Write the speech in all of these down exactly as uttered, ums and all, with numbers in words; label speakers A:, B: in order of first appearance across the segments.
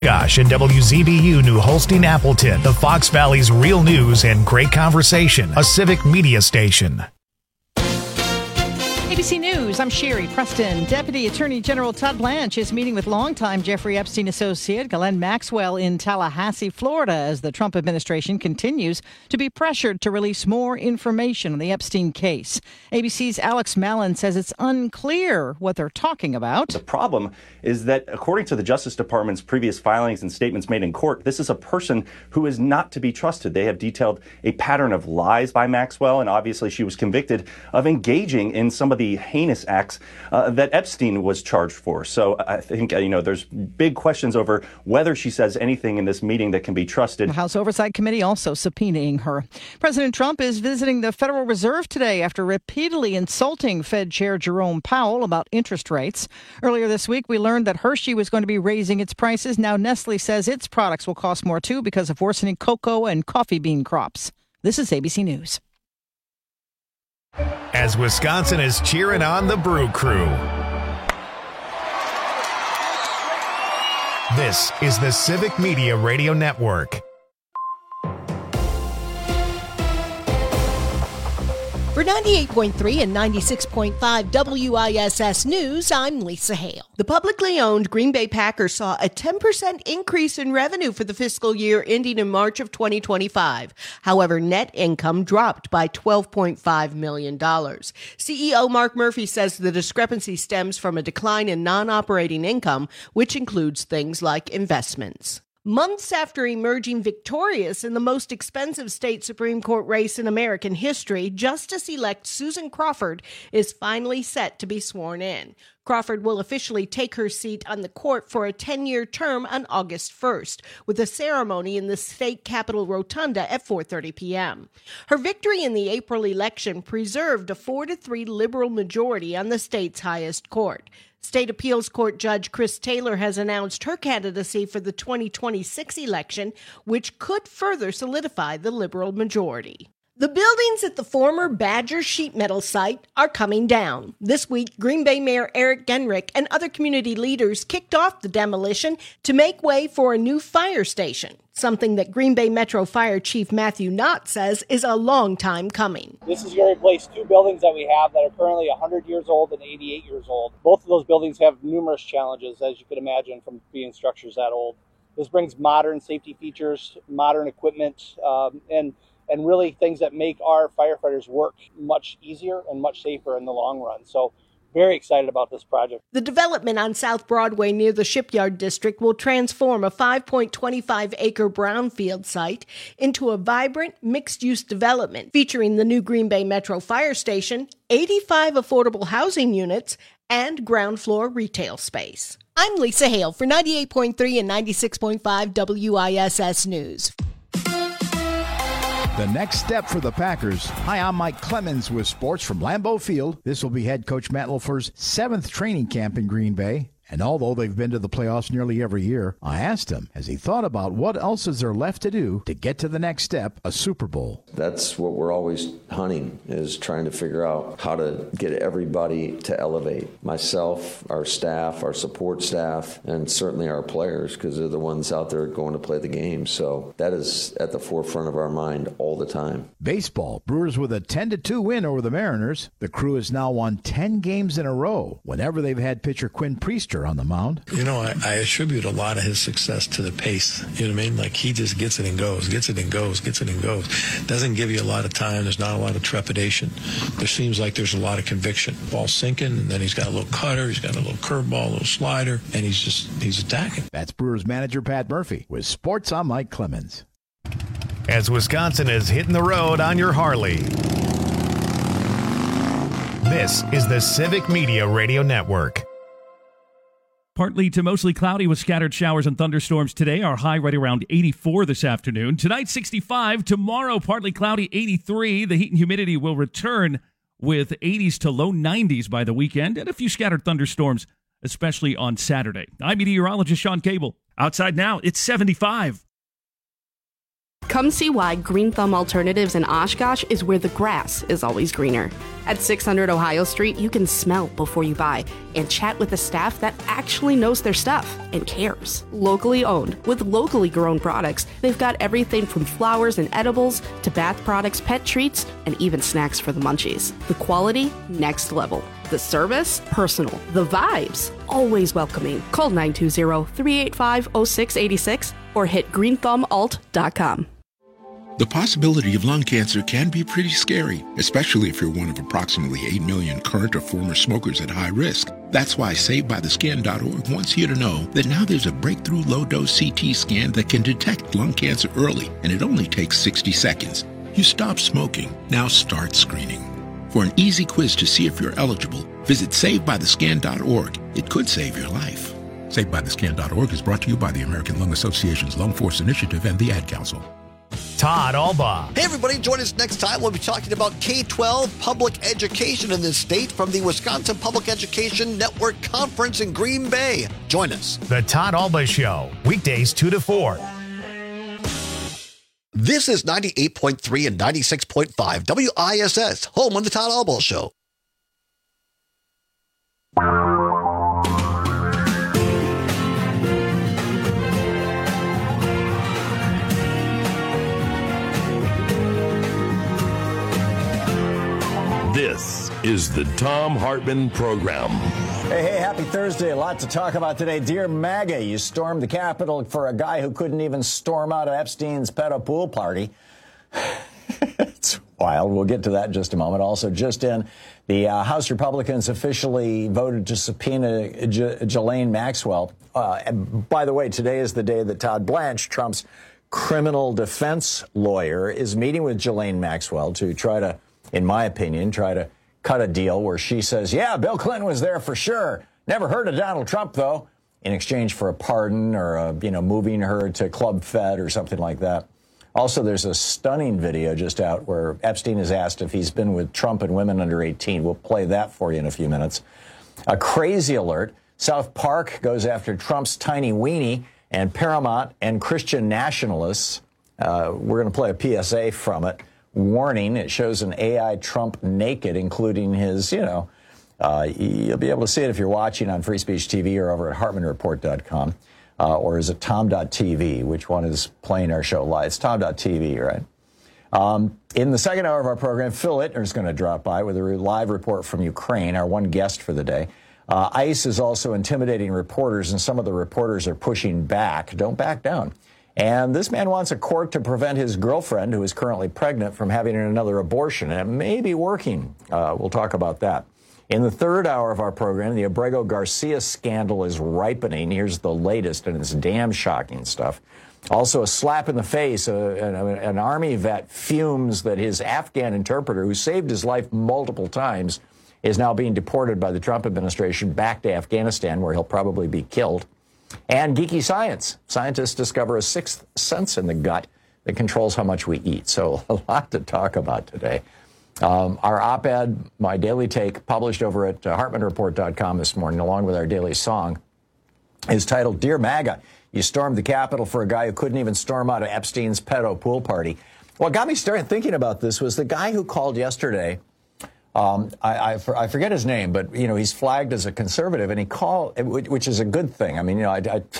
A: Gosh, and W Z B U New Holstein Appleton, the Fox Valley's real news and great conversation, a civic media station.
B: A B C News, I'm Sherry Preston. Deputy Attorney General Todd Blanche is meeting with longtime Jeffrey Epstein associate Ghislaine Maxwell in Tallahassee, Florida, as the Trump administration continues to be pressured to release more information on the Epstein case. A B C's Alex Mallon says it's unclear what they're talking about.
C: The problem is that, according to the Justice Department's previous filings and statements made in court, this is a person who is not to be trusted. They have detailed a pattern of lies by Maxwell, and obviously she was convicted of engaging in some of the heinous acts uh, that Epstein was charged for. So I think, uh, you know, there's big questions over whether she says anything in this meeting that can be trusted.
B: The House Oversight Committee also subpoenaing her. President Trump is visiting the Federal Reserve today after repeatedly insulting Fed Chair Jerome Powell about interest rates. Earlier this week, we learned that Hershey was going to be raising its prices. Now Nestle says its products will cost more, too, because of worsening cocoa and coffee bean crops. This is A B C News.
A: As Wisconsin is cheering on the Brew Crew. This is the Civic Media Radio Network.
D: For ninety-eight point three and ninety-six point five W I S S News, I'm Lisa Hale. The publicly owned Green Bay Packers saw a ten percent increase in revenue for the fiscal year ending in March of twenty twenty-five. However, net income dropped by twelve point five million dollars. C E O Mark Murphy says the discrepancy stems from a decline in non-operating income, which includes things like investments. Months after emerging victorious in the most expensive state Supreme Court race in American history, Justice-elect Susan Crawford is finally set to be sworn in. Crawford will officially take her seat on the court for a ten-year term on August first, with a ceremony in the state capitol rotunda at four thirty p.m. Her victory in the April election preserved a four to three liberal majority on the state's highest court. State Appeals Court Judge Chris Taylor has announced her candidacy for the twenty twenty-six election, which could further solidify the liberal majority. The buildings at the former Badger sheet metal site are coming down. This week, Green Bay Mayor Eric Genrich and other community leaders kicked off the demolition to make way for a new fire station, something that Green Bay Metro Fire Chief Matthew Knott says is a long time coming.
E: This is going to replace two buildings that we have that are currently one hundred years old and eighty-eight years old. Both of those buildings have numerous challenges, as you could imagine, from being structures that old. This brings modern safety features, modern equipment, um, and and really things that make our firefighters work much easier and much safer in the long run. So very excited about this project.
D: The development on South Broadway near the Shipyard District will transform a five point two five acre brownfield site into a vibrant mixed-use development featuring the new Green Bay Metro Fire Station, eighty-five affordable housing units, and ground floor retail space. I'm Lisa Hale for ninety-eight point three and ninety-six point five W I S S News.
F: The next step for the Packers. Hi, I'm Mike Clemens with sports from Lambeau Field. This will be head coach Matt LaFleur's seventh training camp in Green Bay. And although they've been to the playoffs nearly every year, I asked him, has he thought about what else is there left to do to get to the next step, a Super Bowl?
G: That's what we're always hunting, is trying to figure out how to get everybody to elevate. Myself, our staff, our support staff, and certainly our players, because they're the ones out there going to play the game. So that is at the forefront of our mind all the time.
F: Baseball. Brewers with a ten to two win over the Mariners. The Crew has now won ten games in a row whenever they've had pitcher Quinn Priester on the mound.
H: You know, I, I attribute a lot of his success to the pace. You know what I mean? Like, he just gets it and goes, gets it and goes, gets it and goes. Doesn't give you a lot of time. There's not a lot of trepidation. There seems like there's a lot of conviction. Ball sinking, and then he's got a little cutter, he's got a little curveball, a little slider, and he's just, he's attacking.
F: That's Brewers manager Pat Murphy. With sports, I'm Mike Clemens.
A: As Wisconsin is hitting the road on your Harley. This is the Civic Media Radio Network.
I: Partly to mostly cloudy with scattered showers and thunderstorms today. Our high right around eighty-four this afternoon. Tonight, sixty-five. Tomorrow, partly cloudy, eighty-three. The heat and humidity will return with eighties to low nineties by the weekend, and a few scattered thunderstorms, especially on Saturday. I'm meteorologist Sean Cable. Outside now, it's seventy-five.
J: Come see why Green Thumb Alternatives in Oshkosh is where the grass is always greener. At six hundred Ohio Street, you can smell before you buy and chat with a staff that actually knows their stuff and cares. Locally owned, with locally grown products, they've got everything from flowers and edibles to bath products, pet treats, and even snacks for the munchies. The quality, next level. The service, personal. The vibes, always welcoming. Call nine two zero, three eight five, zero six eight six or hit green thumb alt dot com.
K: The possibility of lung cancer can be pretty scary, especially if you're one of approximately eight million current or former smokers at high risk. That's why Saved By The Skin dot org wants you to know that now there's a breakthrough low-dose C T scan that can detect lung cancer early, and it only takes sixty seconds. You stop smoking, now start screening. For an easy quiz to see if you're eligible, visit Saved By The Skin dot org. It could save your life. Saved By The Skin dot org is brought to you by the American Lung Association's Lung Force Initiative and the Ad Council.
A: Todd Alba.
L: Hey, everybody, join us next time. We'll be talking about K twelve public education in this state from the Wisconsin Public Education Network Conference in Green Bay. Join us.
A: The Todd Alba Show, weekdays two to four.
L: This is ninety-eight point three and ninety-six point five W I S S, home on the Todd Alba Show.
M: This is the Thom Hartmann Program.
F: Hey, hey, happy Thursday. A lot to talk about today. Dear MAGA, you stormed the Capitol for a guy who couldn't even storm out of Epstein's pedo pool party. It's wild. We'll get to that in just a moment. Also, just in, the uh, House Republicans officially voted to subpoena J- Ghislaine Maxwell. Uh, and by the way, today is the day that Todd Blanche, Trump's criminal defense lawyer, is meeting with Ghislaine Maxwell to try to, in my opinion, try to cut a deal where she says, yeah, Bill Clinton was there for sure. Never heard of Donald Trump, though, in exchange for a pardon or, a, you know, moving her to Club Fed or something like that. Also, there's a stunning video just out where Epstein is asked if he's been with Trump and women under eighteen. We'll play that for you in a few minutes. A crazy alert. South Park goes after Trump's tiny weenie, and Paramount and Christian nationalists. Uh, we're going to play a P S A from it. Warning, it shows an A I Trump naked, including his, you know, uh, you'll be able to see it if you're watching on Free Speech T V or over at Hartmann Report dot com. Uh, or is it Tom dot T V? Which one is playing our show live? It's Tom dot T V, right? Um, in the second hour of our program, Phil Ittner is going to drop by with a live report from Ukraine, our one guest for the day. Uh, ICE is also intimidating reporters, and some of the reporters are pushing back. Don't back down. And this man wants a court to prevent his girlfriend, who is currently pregnant, from having another abortion. And it may be working. Uh, we'll talk about that. In the third hour of our program, the Abrego Garcia scandal is ripening. Here's the latest, and it's damn shocking stuff. Also, a slap in the face. Uh, an, an Army vet fumes that his Afghan interpreter, who saved his life multiple times, is now being deported by the Trump administration back to Afghanistan, where he'll probably be killed. And geeky science. Scientists discover a sixth sense in the gut that controls how much we eat. So a lot to talk about today. Um, our op-ed, my daily take, published over at uh, Hartmann Report dot com this morning, along with our daily song, is titled, Dear MAGA, you stormed the Capitol for a guy who couldn't even storm out of Epstein's pedo pool party. What got me started thinking about this was the guy who called yesterday. Um, I, I, I forget his name, but, you know, he's flagged as a conservative, and he called, which is a good thing. I mean, you know, I, I,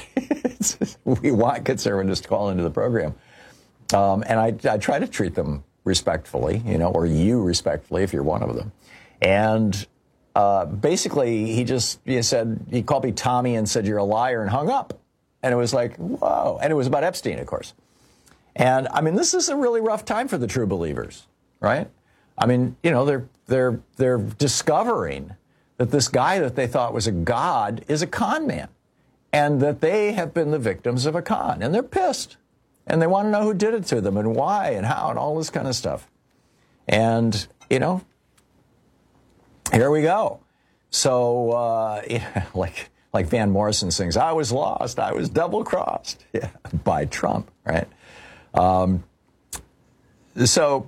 F: we want conservatives to call into the program. Um, and I, I try to treat them respectfully, you know, or you respectfully if you're one of them. And uh, basically, he just he said, he called me Tommy and said, you're a liar, and hung up. And it was like, whoa. And it was about Epstein, of course. And, I mean, this is a really rough time for the true believers, right? I mean, you know, they're they're they're discovering that this guy that they thought was a god is a con man, and that they have been the victims of a con, and they're pissed, and they want to know who did it to them and why and how and all this kind of stuff. And, you know, here we go. So, uh, yeah, like like Van Morrison sings, I was lost, I was double-crossed, yeah, by Trump, right? Um, so...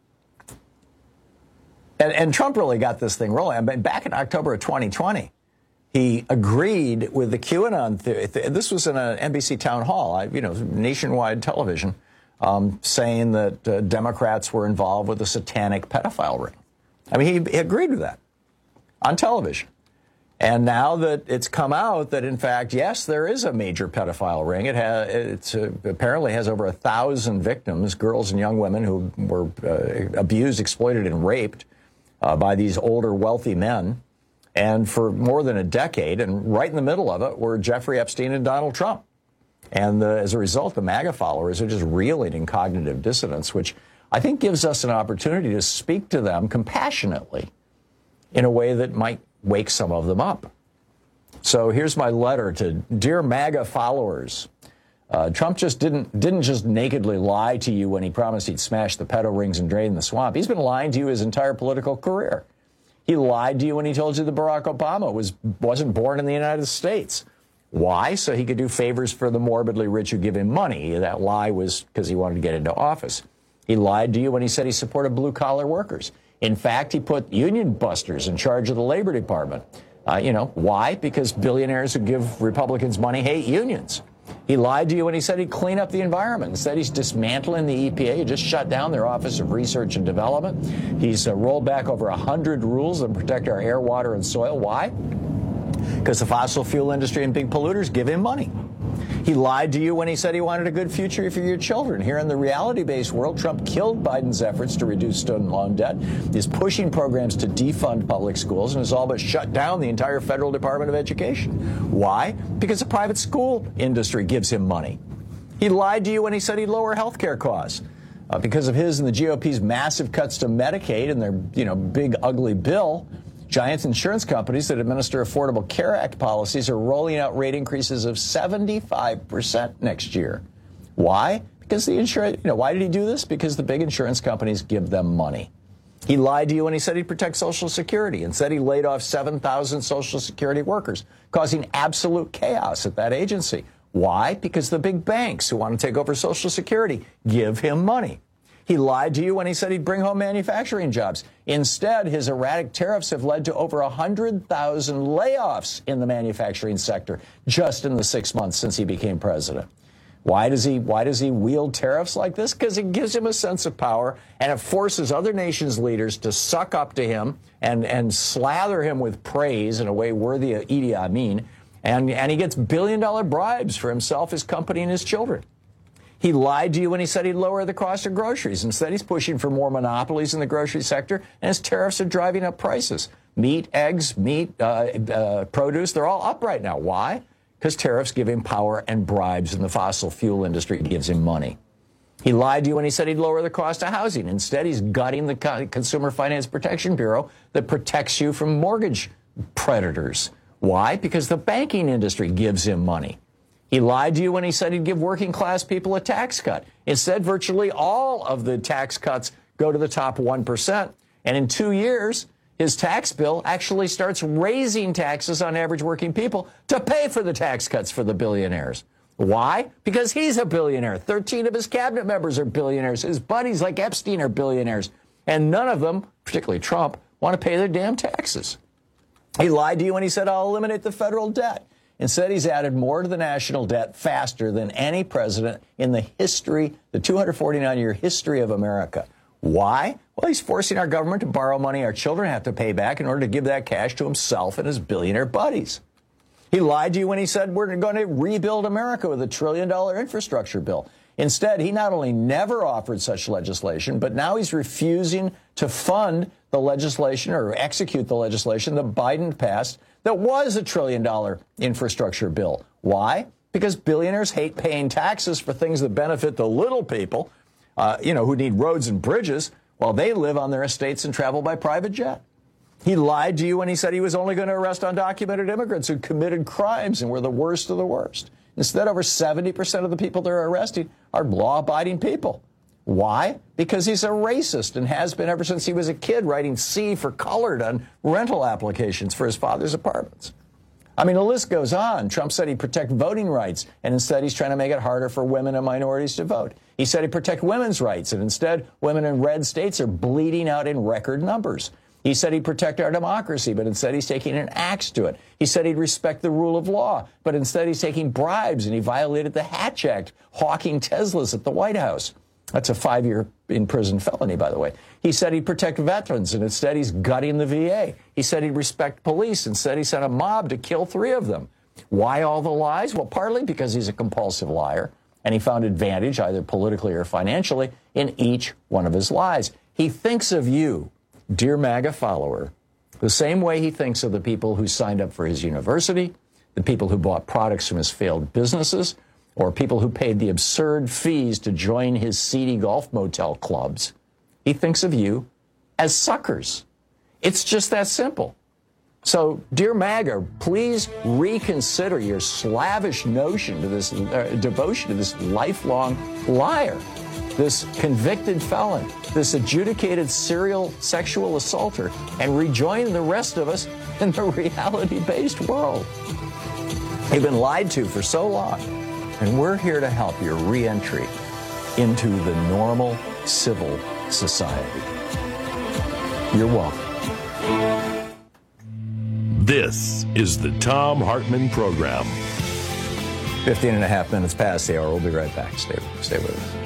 F: And, and Trump really got this thing rolling. I mean, back in October of twenty twenty, he agreed with the QAnon theory. This was in an N B C town hall, I, you know, nationwide television.
N: um, saying that uh, Democrats were involved with a satanic pedophile ring. I mean, he, he agreed with that on television. And now that it's come out that, in fact, yes, there is a major pedophile ring. It has, it's uh, apparently has over a thousand victims, girls and young women who were uh, abused, exploited, and raped uh, by these older, wealthy men. And for more than a decade, and right in the middle of it, were Jeffrey Epstein and Donald Trump. And the, as a result, the MAGA followers are just reeling in cognitive dissonance, which I think gives us an opportunity to speak to them compassionately in a way that might wake some of them up. So here's my letter to dear MAGA followers. Uh, Trump just didn't didn't just nakedly lie to you when he promised he'd smash the pedo rings and drain the swamp. He's been lying to you his entire political career. He lied to you when he told you that Barack Obama was wasn't born in the United States. Why? So he could do favors for the morbidly rich who give him money. That lie was because he wanted to get into office. He lied to you when he said he supported blue-collar workers. In fact, he put union busters in charge of the Labor Department. Uh, you know, why? Because billionaires who give Republicans money hate unions. He lied to you when he said he'd clean up the environment. Instead, he's dismantling the E P A. He just shut down their Office of Research and Development. He's uh, rolled back over one hundred rules that protect our air, water, and soil. Why? Because the fossil fuel industry and big polluters give him money. He lied to you when he said he wanted a good future for your children. Here in the reality-based world, Trump killed Biden's efforts to reduce student loan debt, is pushing programs to defund public schools, and has all but shut down the entire federal Department of Education. Why? Because the private school industry gives him money. He lied to you when he said he'd lower health care costs. Uh, because of his and the G O P's massive cuts to Medicaid and their, you know, big, ugly bill, giant insurance companies that administer Affordable Care Act policies are rolling out rate increases of seventy-five percent next year. Why? Because the insurance, you know, why did he do this? Because the big insurance companies give them money. He lied to you when he said he'd protect Social Security and said he laid off seven thousand Social Security workers, causing absolute chaos at that agency. Why? Because the big banks who want to take over Social Security give him money. He lied to you when he said he'd bring home manufacturing jobs. Instead, his erratic tariffs have led to over one hundred thousand layoffs in the manufacturing sector just in the six months since he became president. Why does he, why does he wield tariffs like this? Because it gives him a sense of power, and it forces other nations' leaders to suck up to him and, and slather him with praise in a way worthy of Idi Amin. And, and he gets billion-dollar bribes for himself, his company, and his children. He lied to you when he said he'd lower the cost of groceries. Instead, he's pushing for more monopolies in the grocery sector, and his tariffs are driving up prices. Meat, eggs, meat, uh, uh, produce, they're all up right now. Why? Because tariffs give him power and bribes, and the fossil fuel industry gives him money. He lied to you when he said he'd lower the cost of housing. Instead, he's gutting the Consumer Finance Protection Bureau that protects you from mortgage predators. Why? Because the banking industry gives him money. He lied to you when he said he'd give working class people a tax cut. Instead, virtually all of the tax cuts go to the top one percent. And in two years, his tax bill actually starts raising taxes on average working people to pay for the tax cuts for the billionaires. Why? Because he's a billionaire. thirteen of his cabinet members are billionaires. His buddies like Epstein are billionaires. And none of them, particularly Trump, want to pay their damn taxes. He lied to you when he said, I'll eliminate the federal debt. Instead, he's added more to the national debt faster than any president in the history, the two hundred forty-nine year history of America. Why? Well, he's forcing our government to borrow money our children have to pay back in order to give that cash to himself and his billionaire buddies. He lied to you when he said we're going to rebuild America with a trillion dollar infrastructure bill. Instead, he not only never offered such legislation, but now he's refusing to fund the legislation or execute the legislation that Biden passed that was a trillion dollar infrastructure bill. Why? Because billionaires hate paying taxes for things that benefit the little people, uh, you know, who need roads and bridges while they live on their estates and travel by private jet. He lied to you when he said he was only going to arrest undocumented immigrants who committed crimes and were the worst of the worst. Instead, over seventy percent of the people they're arresting are law-abiding people. Why? Because he's a racist and has been ever since he was a kid, writing C for colored on rental applications for his father's apartments. I mean, the list goes on. Trump said he'd protect voting rights, and instead he's trying to make it harder for women and minorities to vote. He said he'd protect women's rights, and instead women in red states are bleeding out in record numbers. He said he'd protect our democracy, but instead he's taking an axe to it. He said he'd respect the rule of law, but instead he's taking bribes, and he violated the Hatch Act, hawking Teslas at the White House. That's a five-year in prison felony, by the way. He said he'd protect veterans, and instead he's gutting the V A. He said he'd respect police, and instead he sent a mob to kill three of them. Why all the lies? Well, partly because he's a compulsive liar, and he found advantage, either politically or financially, in each one of his lies. He thinks of you, dear MAGA follower, the same way he thinks of the people who signed up for his university, the people who bought products from his failed businesses, or people who paid the absurd fees to join his seedy golf motel clubs. He thinks of you as suckers. It's just that simple. So, dear MAGA, please reconsider your slavish notion to this uh, devotion to this lifelong liar, this convicted felon, this adjudicated serial sexual assaulter, and rejoin the rest of us in the reality-based world. You've been lied to for so long, and we're here to help your re-entry into the normal civil society. You're welcome.
M: This is the Thom Hartmann Program.
N: fifteen and a half minutes past the hour. We'll be right back. Stay, stay with us.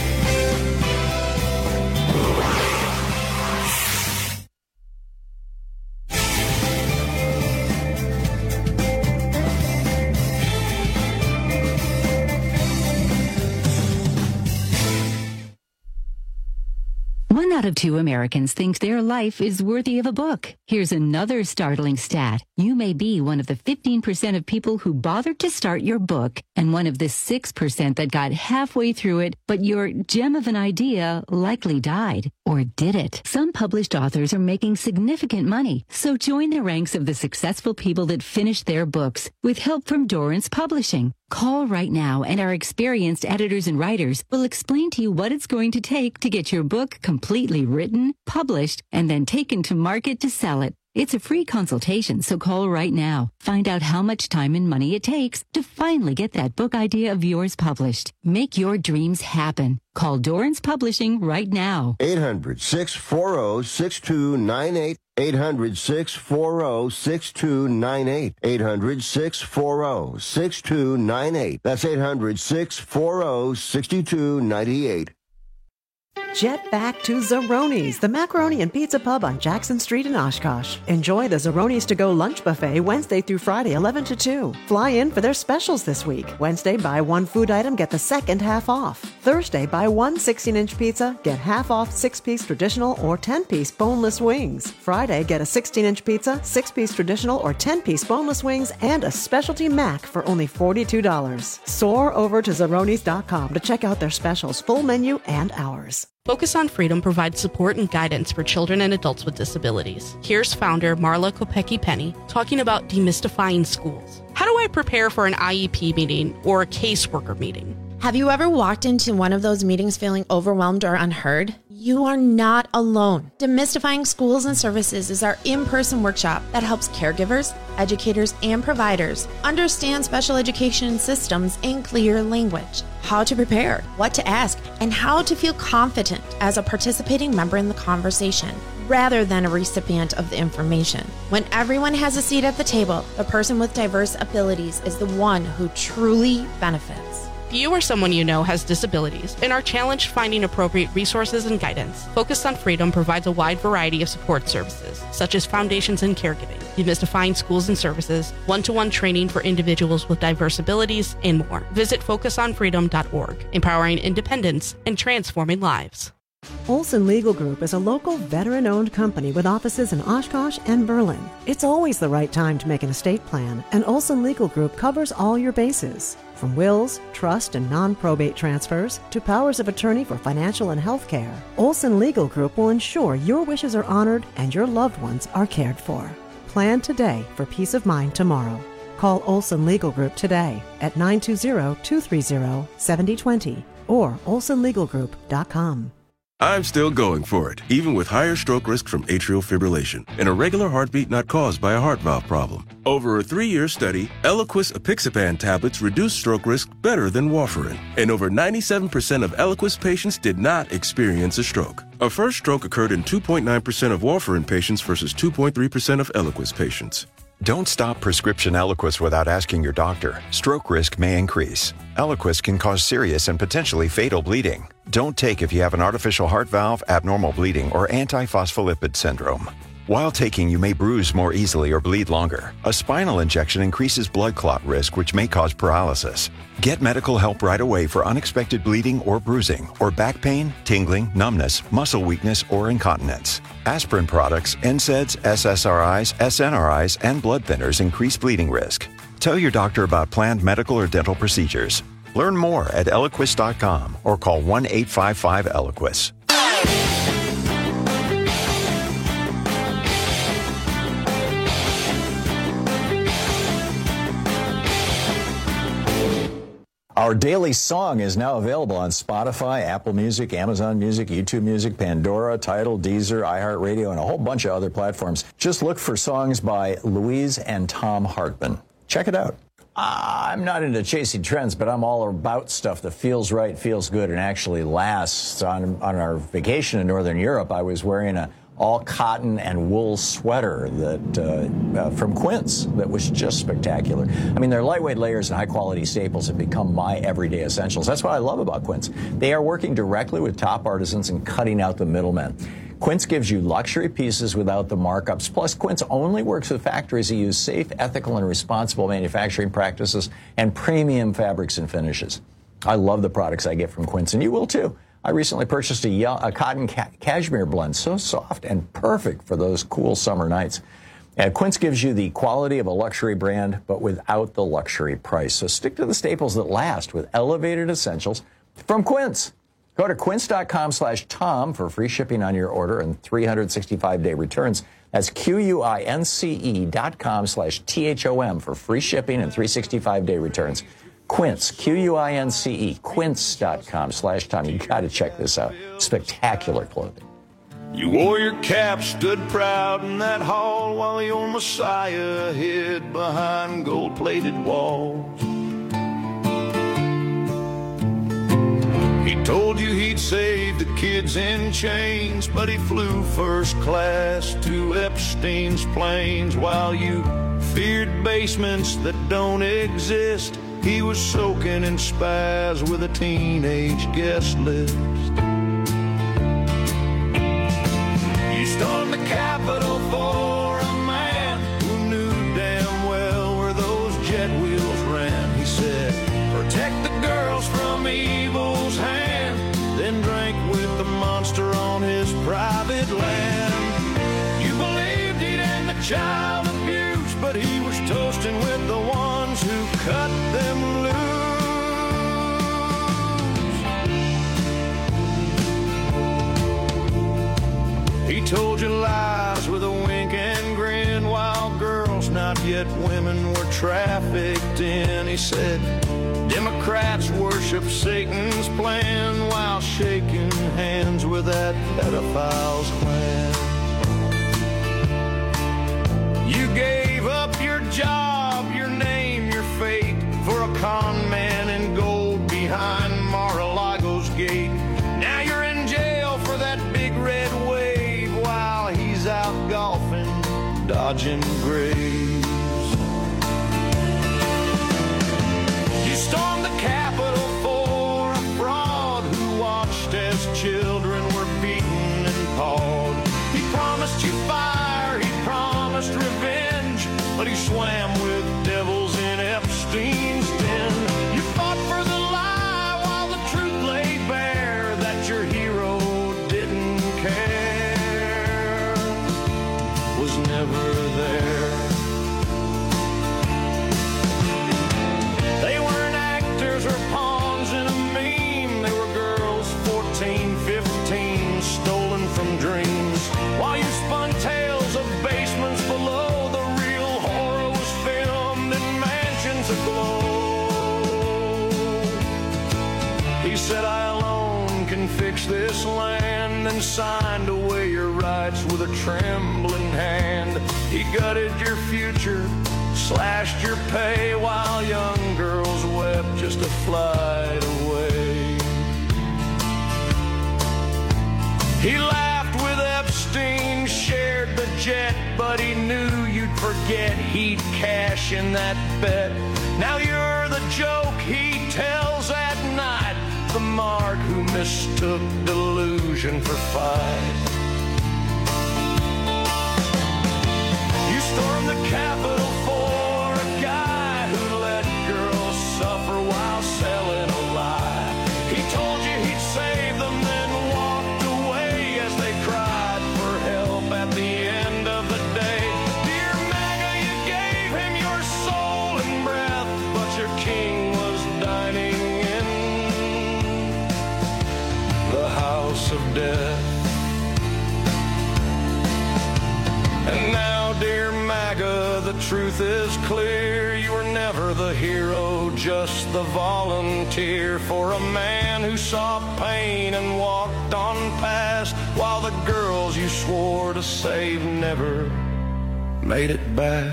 O: One out of two Americans think their life is worthy of a book. Here's another startling stat. You may be one of the fifteen percent of people who bothered to start your book and one of the six percent that got halfway through it, but your gem of an idea likely died. Or did it? Some published authors are making significant money, so join the ranks of the successful people that finished their books with help from Dorrance Publishing. Call right now, and our experienced editors and writers will explain to you what it's going to take to get your book completely written, published, and then taken to market to sell it. It's a free consultation, so call right now. Find out how much time and money it takes to finally get that book idea of yours published. Make your dreams happen. Call Dorrance Publishing right now.
P: eight hundred, six four zero, six two nine eight. eight hundred, six four zero, six two nine eight. eight hundred, six four zero, six two nine eight. That's eight hundred, six four zero, six two nine eight.
Q: Jet back to Zeroni's, the macaroni and pizza pub on Jackson Street in Oshkosh. Enjoy the Zeroni's to-go lunch buffet Wednesday through Friday, eleven to two. Fly in for their specials this week. Wednesday, buy one food item, get the second half off. Thursday, buy one sixteen-inch pizza, get half off six-piece traditional or ten-piece boneless wings. Friday, get a sixteen-inch pizza, six-piece traditional or ten-piece boneless wings, and a specialty mac for only forty-two dollars. Soar over to Zeronis dot com to check out their specials, full menu, and hours.
J: Focus on Freedom provides support and guidance for children and adults with disabilities. Here's founder Marla Kopecki-Penny talking about demystifying schools. How do I prepare for an I E P meeting or a caseworker meeting?
R: Have you ever walked into one of those meetings feeling overwhelmed or unheard? You are not alone. Demystifying Schools and Services is our in-person workshop that helps caregivers, educators, and providers understand special education systems in clear language, how to prepare, what to ask, and how to feel confident as a participating member in the conversation, rather than a recipient of the information. When everyone has a seat at the table, the person with diverse abilities is the one who truly benefits.
J: If you or someone you know has disabilities and are challenged finding appropriate resources and guidance, Focus on Freedom provides a wide variety of support services, such as foundations and caregiving, demystifying schools and services, one-to-one training for individuals with diverse abilities, and more. Visit focus on freedom dot org, empowering independence and transforming lives.
Q: Olson Legal Group is a local veteran-owned company with offices in Oshkosh and Berlin. It's always the right time to make an estate plan, and Olson Legal Group covers all your bases. From wills, trust, and non-probate transfers to powers of attorney for financial and health care, Olson Legal Group will ensure your wishes are honored and your loved ones are cared for. Plan today for peace of mind tomorrow. Call Olson Legal Group today at nine two zero, two three zero, seven zero two zero or olson legal group dot com.
S: I'm still going for it, even with higher stroke risk from atrial fibrillation, an irregular heartbeat not caused by a heart valve problem. Over a three-year study, Eliquis apixaban tablets reduced stroke risk better than warfarin, and over ninety-seven percent of Eliquis patients did not experience a stroke. A first stroke occurred in two point nine percent of warfarin patients versus two point three percent of Eliquis patients.
T: Don't stop prescription Eliquis without asking your doctor. Stroke risk may increase. Eliquis can cause serious and potentially fatal bleeding. Don't take if you have an artificial heart valve, abnormal bleeding, or antiphospholipid syndrome. While taking, you may bruise more easily or bleed longer. A spinal injection increases blood clot risk, which may cause paralysis. Get medical help right away for unexpected bleeding or bruising, or back pain, tingling, numbness, muscle weakness, or incontinence. Aspirin products, N SAIDs, S S R Is, S N R Is, and blood thinners increase bleeding risk. Tell your doctor about planned medical or dental procedures. Learn more at Eliquis dot com or call one eight five five Eliquis.
N: Our daily song is now available on Spotify, Apple Music, Amazon Music, YouTube Music, Pandora, Tidal, Deezer, iHeartRadio, and a whole bunch of other platforms. Just look for songs by Louise and Tom Hartman. Check it out. Uh, I'm not into chasing trends, but I'm all about stuff that feels right, feels good, and actually lasts. On, on our vacation in Northern Europe, I was wearing a all cotton and wool sweater that uh, uh, from Quince that was just spectacular. I mean, their lightweight layers and high-quality staples have become my everyday essentials. That's what I love about Quince. They are working directly with top artisans and cutting out the middlemen. Quince gives you luxury pieces without the markups. Plus, Quince only works with factories that use safe, ethical, and responsible manufacturing practices and premium fabrics and finishes. I love the products I get from Quince, and you will too. I recently purchased a, young, a cotton ca- cashmere blend, so soft and perfect for those cool summer nights. And Quince gives you the quality of a luxury brand, but without the luxury price. So stick to the staples that last with elevated essentials from Quince. Go to quince.com slash Tom for free shipping on your order and three hundred sixty-five day returns. That's Q-U-I-N-C-E dot com slash T-H-O-M for free shipping and three hundred sixty-five day returns. Quince, Q U I N C E, quince.com slash Tom. You got to check this out. Spectacular clothing.
U: You wore your cap, stood proud in that hall while your Messiah hid behind gold-plated walls. He told you he'd save the kids in chains, but he flew first class to Epstein's planes while you feared basements that don't exist. He was soaking in spaz with a teenage guest list. You stormed the Capitol for a man who knew damn well where those jet wheels ran. He said, protect the girls from evil's hand, then drank with the monster on his private land. You believed he'd end the child abuse, but he was toasting with the ones who cut them loose. He told you lies with a wink and grin while girls, not yet women, were trafficked in. He said Democrats worship Satan's plan while shaking hands with that pedophile's clan. You gave up your job, your name, your fate for a con man in gold behind Mar-a-Lago's gate. Now you're in jail for that big red wave while he's out golfing, dodging graves. You stormed the Capitol for a fraud who watched as children were beaten and pawed. He promised you fire, he promised revenge, but he swam with devils in Epstein's den. You fought for the lie while the truth lay bare that your hero didn't care, was never there. They weren't actors or pawns in a meme. They were girls fourteen, fifteen, stolen from dreams. While you spun tales of basements below, the real horror was filmed in mansions aglow. He said, I alone can fix this land, and signed away your rights with a trembling hand. He gutted your future, slashed your pay while young girls wept just a flight away. He laughed with Epstein, shared the jet, but he knew you'd forget. He cashing that bet. Now you're the joke he tells at night, the mark who mistook delusion for fight. You stormed the Capitol for a guy who let girls suffer while selling a lie. He told you he'd save them, then walked away as they cried for help at the end of the day. Dear MAGA, you gave him your soul and breath, but your king was dining in the house of death. And now, dear MAGA, the truth is clear. You were never the hero, just the volunteer for a man who saw pain and walked on past, while the girls you swore to save never made it back.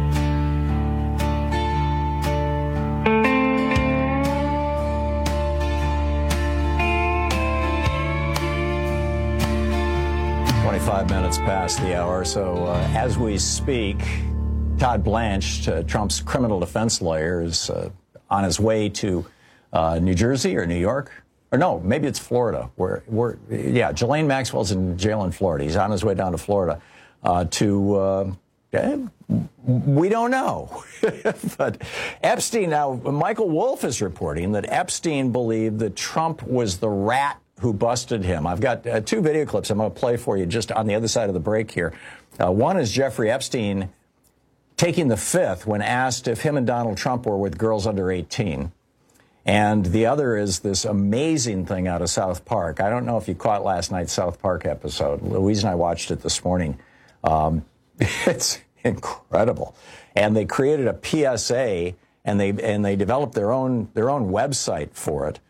N: twenty-five minutes past the hour. So uh, as we speak, Todd Blanche, uh, Trump's criminal defense lawyer, is uh, on his way to uh, New Jersey or New York. Or no, maybe it's Florida. Where, where, yeah, Ghislaine Maxwell's in jail in Florida. He's on his way down to Florida uh, to, uh, eh, we don't know. But Epstein, now, Michael Wolff is reporting that Epstein believed that Trump was the rat who busted him. I've got uh, two video clips I'm going to play for you just on the other side of the break here. Uh, one is Jeffrey Epstein taking the fifth when asked if him and Donald Trump were with girls under eighteen. And the other is this amazing thing out of South Park. I don't know if you caught last night's South Park episode. Louise and I watched it this morning. Um, it's incredible. And they created a P S A, and they and they developed their own their own website for it.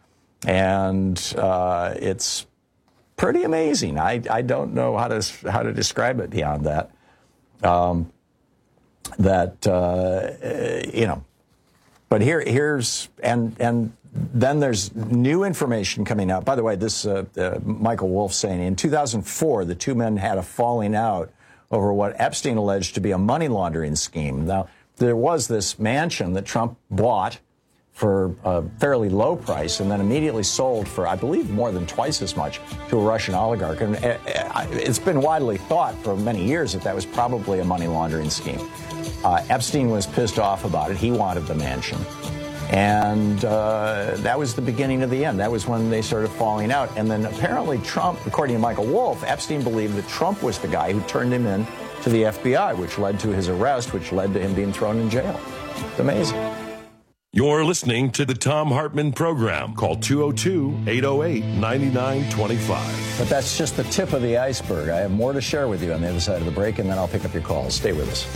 N: And uh, it's pretty amazing. I, I don't know how to how to describe it beyond that. Um, that uh, you know, but here here's and and then there's new information coming out. By the way, this uh, uh, Michael Wolff saying in two thousand four the two men had a falling out over what Epstein alleged to be a money laundering scheme. Now there was this mansion that Trump bought for a fairly low price and then immediately sold for, I believe, more than twice as much to a Russian oligarch. And it's been widely thought for many years that that was probably a money laundering scheme. Uh, Epstein was pissed off about it. He wanted the mansion. And uh, that was the beginning of the end. That was when they started falling out. And then apparently Trump, according to Michael Wolff, Epstein believed that Trump was the guy who turned him in to the F B I, which led to his arrest, which led to him being thrown in jail. It's amazing.
M: You're listening to the Thom Hartmann Program. Call two oh two, eight oh eight, nine nine two five.
N: But that's just the tip of the iceberg. I have more to share with you on the other side of the break, and then I'll pick up your calls. Stay with us.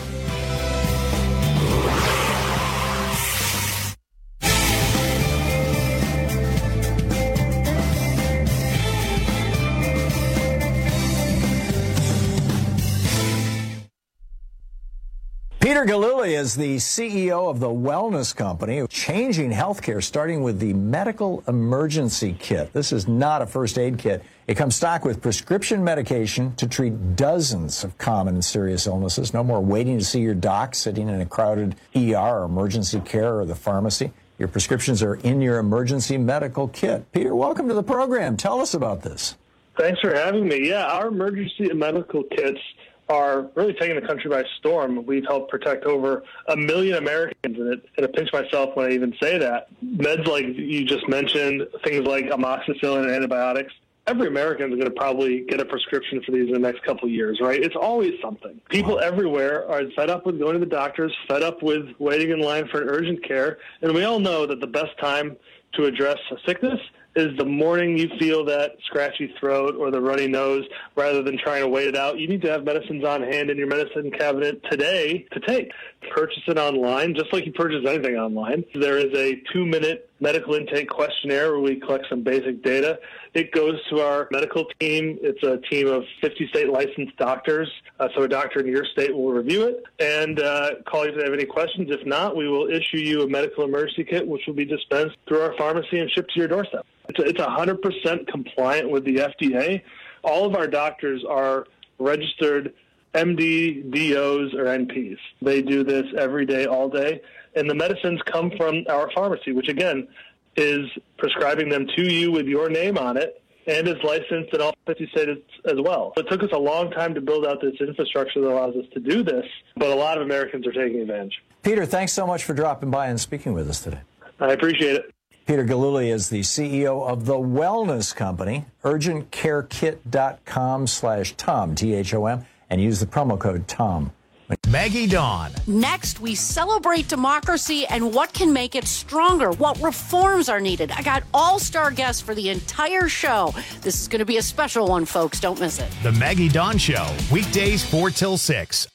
N: Peter Gillooly is the C E O of the Wellness Company, changing healthcare, starting with the medical emergency kit. This is not a first aid kit. It comes stocked with prescription medication to treat dozens of common and serious illnesses. No more waiting to see your doc, sitting in a crowded E R or emergency care or the pharmacy. Your prescriptions are in your emergency medical kit. Peter, welcome to the program. Tell us about this.
C: Thanks for having me. Yeah, our emergency medical kits are really taking the country by storm. We've helped protect over a million Americans, and it, and I pinch myself when I even say that. Meds like you just mentioned, things like amoxicillin and antibiotics, every American is going to probably get a prescription for these in the next couple of years, right? It's always something. People everywhere are fed up with going to the doctors, fed up with waiting in line for an urgent care, and we all know that the best time to address a sickness is the morning you feel that scratchy throat or the runny nose, rather than trying to wait it out. You need to have medicines on hand in your medicine cabinet today to take. Purchase it online, just like you purchase anything online. There is a two-minute medical intake questionnaire where we collect some basic data. It goes to our medical team. It's a team of fifty state licensed doctors. Uh, so a doctor in your state will review it and uh, call you if they have any questions. If not, we will issue you a medical emergency kit, which will be dispensed through our pharmacy and shipped to your doorstep. It's, it's one hundred percent compliant with the F D A. All of our doctors are registered M D, D Os, or N Ps. They do this every day, all day. And the medicines come from our pharmacy, which, again, is prescribing them to you with your name on it and is licensed in all fifty states as well. It took us a long time to build out this infrastructure that allows us to do this, but a lot of Americans are taking advantage.
N: Peter, thanks so much for dropping by and speaking with us today.
C: I appreciate it.
N: Peter Gillooly is the C E O of The Wellness Company, urgent care kit dot com slash Tom, T H O M, and use the promo code TOM.
A: Maggie Dawn.
B: Next, we celebrate democracy and what can make it stronger, what reforms are needed. I got all-star guests for the entire show. This is going to be a special one, folks. Don't miss it.
A: The Maggie Dawn Show, weekdays four till six.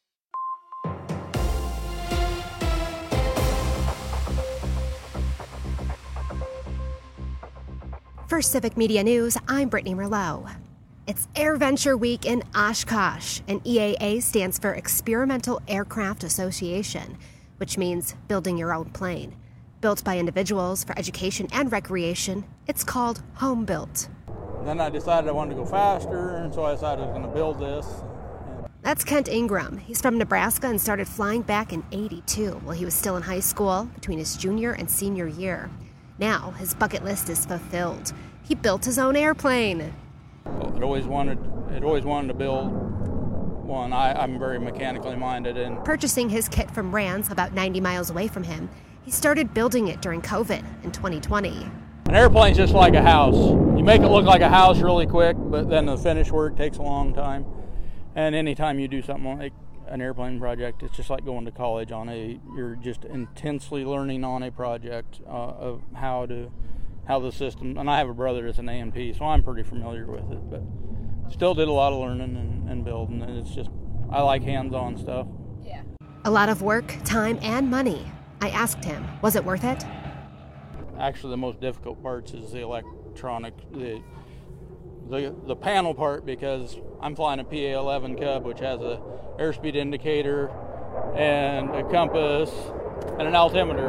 V: For Civic Media News, I'm Brittany Merlot. It's AirVenture Week in Oshkosh, and E A A stands for Experimental Aircraft Association, which means building your own plane. Built by individuals for education and recreation, it's called Home Built.
W: Then I decided I wanted to go faster, and so I decided I was going to build this.
V: That's Kent Ingram. He's from Nebraska and started flying back in eighty-two while he was still in high school between his junior and senior year. Now his bucket list is fulfilled. He built his own airplane.
W: I'd always wanted, I'd always wanted to build one. I, I'm very mechanically minded. And
V: purchasing his kit from Rands, about ninety miles away from him, he started building it during COVID in twenty twenty.
W: An airplane's just like a house. You make it look like a house really quick, but then the finished work takes a long time. And anytime you do something like an airplane project, it's just like going to college on a, you're just intensely learning on a project uh, of how to, how the system, and I have a brother that's an A and P, so I'm pretty familiar with it, but still did a lot of learning and, and building, and it's just, I like hands-on stuff.
V: Yeah. A lot of work, time, and money. I asked him, was it worth it?
W: Actually, the most difficult parts is the electronic, the the the panel part, because I'm flying a P A eleven Cub, which has a airspeed indicator and a compass and an altimeter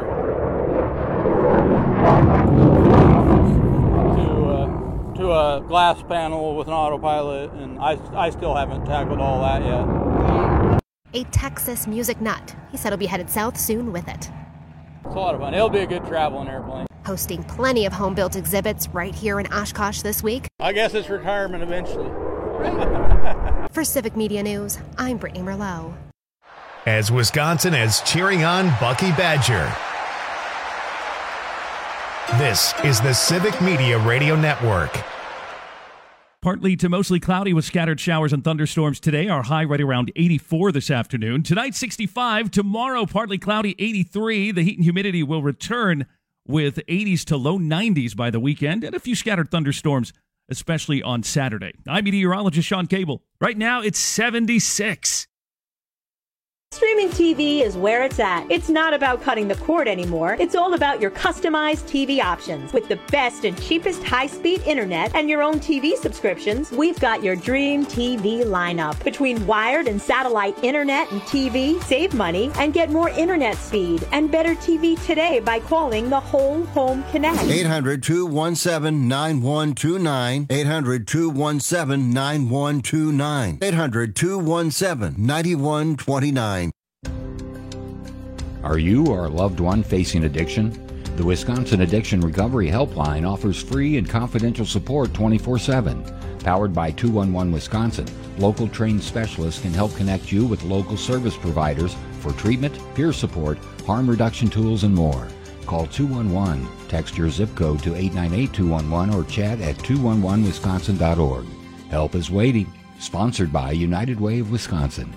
W: to uh, to a glass panel with an autopilot, and I, I still haven't tackled all that yet.
V: A Texas music nut. He said he'll be headed south soon with it.
W: It's a lot of fun. It'll be a good traveling airplane.
V: Hosting plenty of home-built exhibits right here in Oshkosh this week.
W: I guess it's retirement eventually.
V: For Civic Media News, I'm Brittany Merlot.
A: As Wisconsin is cheering on Bucky Badger. This is the Civic Media Radio Network.
I: Partly to mostly cloudy with scattered showers and thunderstorms today. Our high right around eighty-four this afternoon. Tonight, sixty-five. Tomorrow, partly cloudy, eighty-three. The heat and humidity will return with eighties to low nineties by the weekend and a few scattered thunderstorms, especially on Saturday. I'm meteorologist Sean Cable. Right now, it's seventy-six.
X: Streaming T V is where it's at. It's not about cutting the cord anymore. It's all about your customized T V options. With the best and cheapest high-speed internet and your own T V subscriptions, we've got your dream T V lineup. Between wired and satellite internet and T V, save money and get more internet speed and better T V today by calling the Whole Home Connect.
P: eight hundred, two one seven, nine one two nine. eight hundred, two one seven, nine one two nine. eight hundred, two one seven, nine one two nine.
Y: Are you or a loved one facing addiction? The Wisconsin Addiction Recovery Helpline offers free and confidential support twenty-four seven. Powered by two one one Wisconsin, local trained specialists can help connect you with local service providers for treatment, peer support, harm reduction tools, and more. Call two one one, text your zip code to eight nine eight two one one, or chat at two one one wisconsin dot org. Help is waiting. Sponsored by United Way of Wisconsin.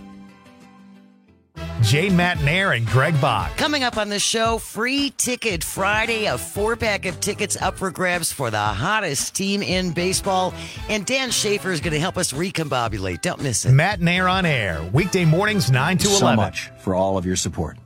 A: Jay Matnair and Greg Bach.
Z: Coming up on the show, Free Ticket Friday, a four-pack of tickets up for grabs for the hottest team in baseball. And Dan Schaefer is going to help us recombobulate. Don't miss it.
A: Matnair on air, weekday mornings nine to eleven.
N: So much for all of your support.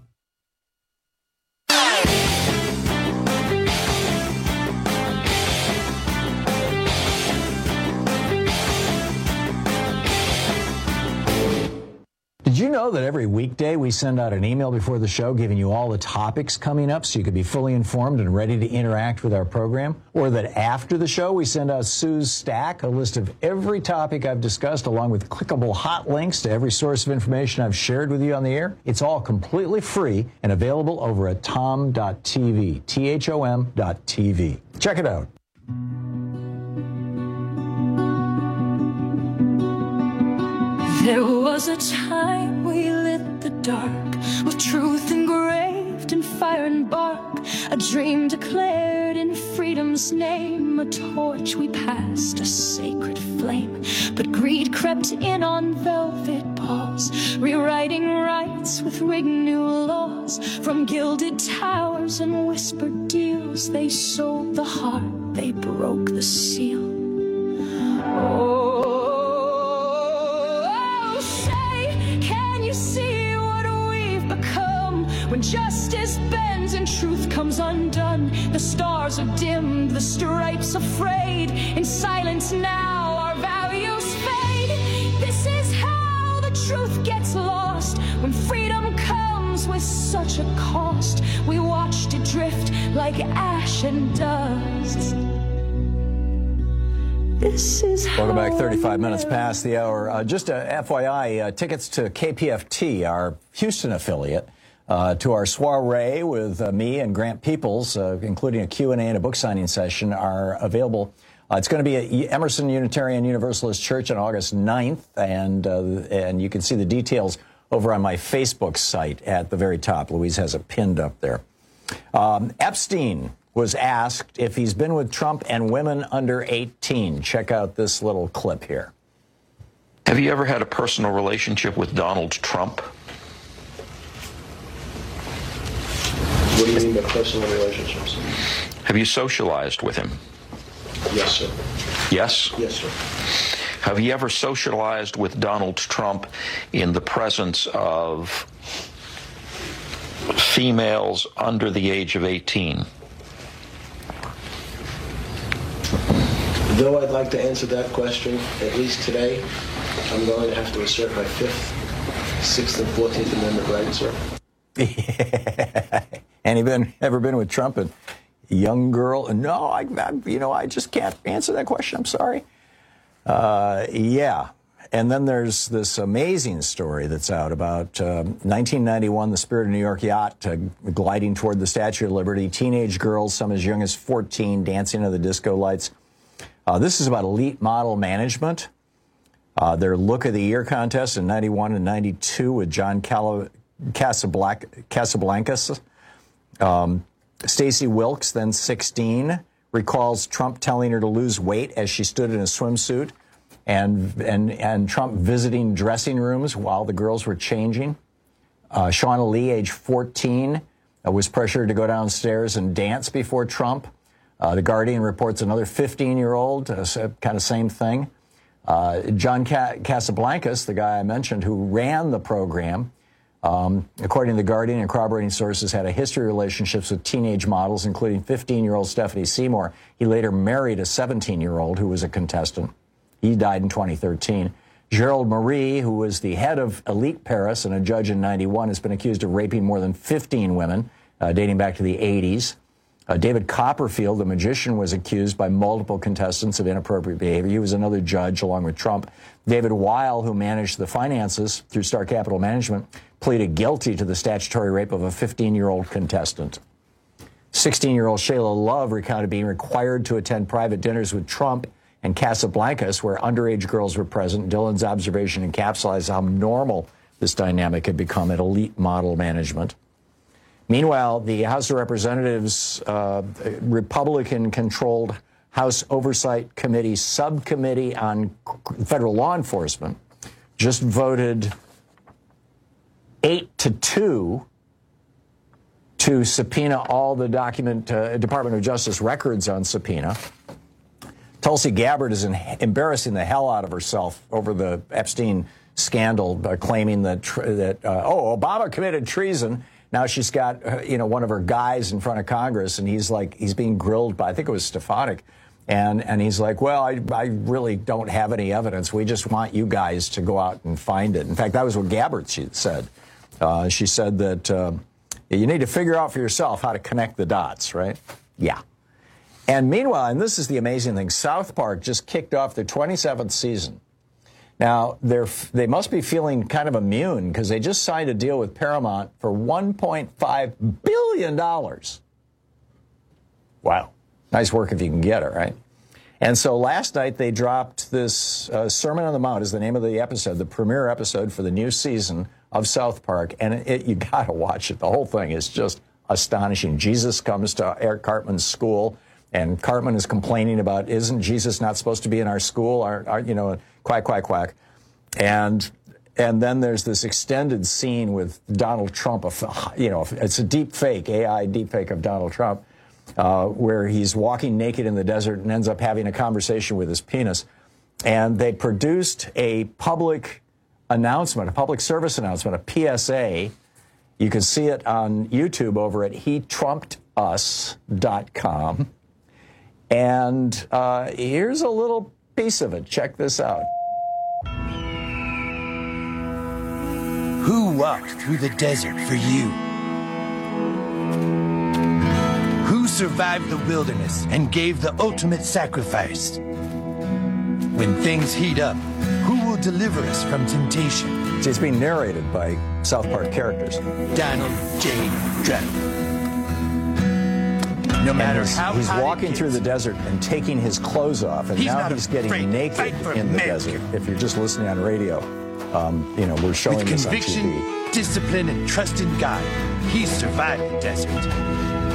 N: Did you you know that every weekday we send out an email before the show giving you all the topics coming up so you can be fully informed and ready to interact with our program? Or that after the show we send out Sue's Stack, a list of every topic I've discussed along with clickable hot links to every source of information I've shared with you on the air? It's all completely free and available over at tom dot t v, T H O M dot T V. Check it out.
D: There was a time we lit the dark with truth engraved in fire and bark, a dream declared in freedom's name, a torch we passed, a sacred flame. But greed crept in on velvet paws, rewriting rights with rigged new laws. From gilded towers and whispered deals, they sold the heart, they broke the seal. Oh, when justice bends and truth comes undone, the stars are dimmed, the stripes are frayed. In silence now our values fade. This is how the truth gets lost, when freedom comes with such a cost. We watched it drift like ash and dust. This is
N: Welcome back. thirty-five minutes past the hour. Uh, just a F Y I, uh, tickets to K P F T, our Houston affiliate, Uh, to our soiree with uh, me and Grant Peoples, uh, including a Q and A and a book signing session, are available. Uh, it's going to be at Emerson Unitarian Universalist Church on August ninth, and uh, and you can see the details over on my Facebook site at the very top. Louise has it pinned up there. Um, Epstein was asked if he's been with Trump and women under eighteen. Check out this little clip here.
E: Have you ever had a personal relationship with Donald Trump?
G: What do you mean by personal relationships?
E: Have you socialized with him?
G: Yes, sir.
E: Yes?
G: Yes, sir.
E: Have you ever socialized with Donald Trump in the presence of females under the age of eighteen?
G: Though I'd like to answer that question, at least today, I'm going to have to assert my fifth, sixth, and fourteenth Amendment rights, sir.
N: And you been ever been with Trump and young girl? No, I, I you know I just can't answer that question. I'm sorry. Uh, yeah, and then there's this amazing story that's out about uh, nineteen ninety-one, the Spirit of New York yacht uh, gliding toward the Statue of Liberty. Teenage girls, some as young as fourteen, dancing under the disco lights. Uh, this is about elite model management. Uh, their Look of the Year contest in ninety-one and ninety-two with John Cala- Casablanc- Casablancas. Um, Stacey Wilkes, then sixteen, recalls Trump telling her to lose weight as she stood in a swimsuit, and and and Trump visiting dressing rooms while the girls were changing. Uh, Shauna Lee, age fourteen, uh, was pressured to go downstairs and dance before Trump. Uh, the Guardian reports another fifteen-year-old, uh, kind of same thing. Uh, John Ca- Casablancas, the guy I mentioned, who ran the program, Um, according to The Guardian and corroborating sources, had a history of relationships with teenage models, including fifteen-year-old Stephanie Seymour. He later married a seventeen-year-old who was a contestant. He died in twenty thirteen. Gerald Marie, who was the head of Elite Paris and a judge in ninety-one, has been accused of raping more than fifteen women, uh, dating back to the eighties. Uh, David Copperfield, the magician, was accused by multiple contestants of inappropriate behavior. He was another judge along with Trump. David Weil, who managed the finances through Star Capital Management, pleaded guilty to the statutory rape of a fifteen-year-old contestant. sixteen-year-old Shayla Love recounted being required to attend private dinners with Trump and Casablancas, where underage girls were present. Dylan's observation encapsulates how normal this dynamic had become at elite model management. Meanwhile, the House of Representatives uh, Republican-controlled House Oversight Committee Subcommittee on Federal Law Enforcement just voted eight to two to subpoena all the document uh, Department of Justice records on subpoena. Tulsi Gabbard is in, embarrassing the hell out of herself over the Epstein scandal, uh, claiming that tr- that uh, oh Obama committed treason. Now she's got uh, you know one of her guys in front of Congress, and he's like he's being grilled by I think it was Stefanik, And and he's like, well, I, I really don't have any evidence. We just want you guys to go out and find it. In fact, that was what Gabbard she said. Uh, she said that uh, you need to figure out for yourself how to connect the dots, right? Yeah. And meanwhile, and this is the amazing thing, South Park just kicked off their twenty-seventh season. Now, they're, they must be feeling kind of immune because they just signed a deal with Paramount for one point five billion dollars. Wow. Nice work if you can get it, right? And so last night they dropped this uh, Sermon on the Mount is the name of the episode, the premiere episode for the new season of South Park. And it, it, you got to watch it. The whole thing is just astonishing. Jesus comes to Eric Cartman's school, and Cartman is complaining about, isn't Jesus not supposed to be in our school? Our, our, you know, quack, quack, quack. And and then there's this extended scene with Donald Trump. You know, it's a deep fake, A I deep fake of Donald Trump. Uh, where he's walking naked in the desert and ends up having a conversation with his penis. And they produced a public announcement, a public service announcement, a P S A. You can see it on YouTube over at he trumped us dot com. And uh, here's a little piece of it. Check this out.
F: Who walked through the desert for you? Who survived the wilderness and gave the ultimate sacrifice? When things heat up, who will deliver us from temptation?
N: See, it's being narrated by South Park characters.
F: Donald J. Trump. No matter
N: he's,
F: how
N: he's
F: hot
N: walking through the desert and taking his clothes off, and
F: He's
N: now
F: not
N: he's
F: afraid
N: getting
F: to
N: naked
F: fight for
N: in the
F: America.
N: desert. If you're just listening on radio, um, you know, we're showing
F: With
N: this on T
F: conviction,
N: V.
F: discipline, and trust in God, he survived the desert.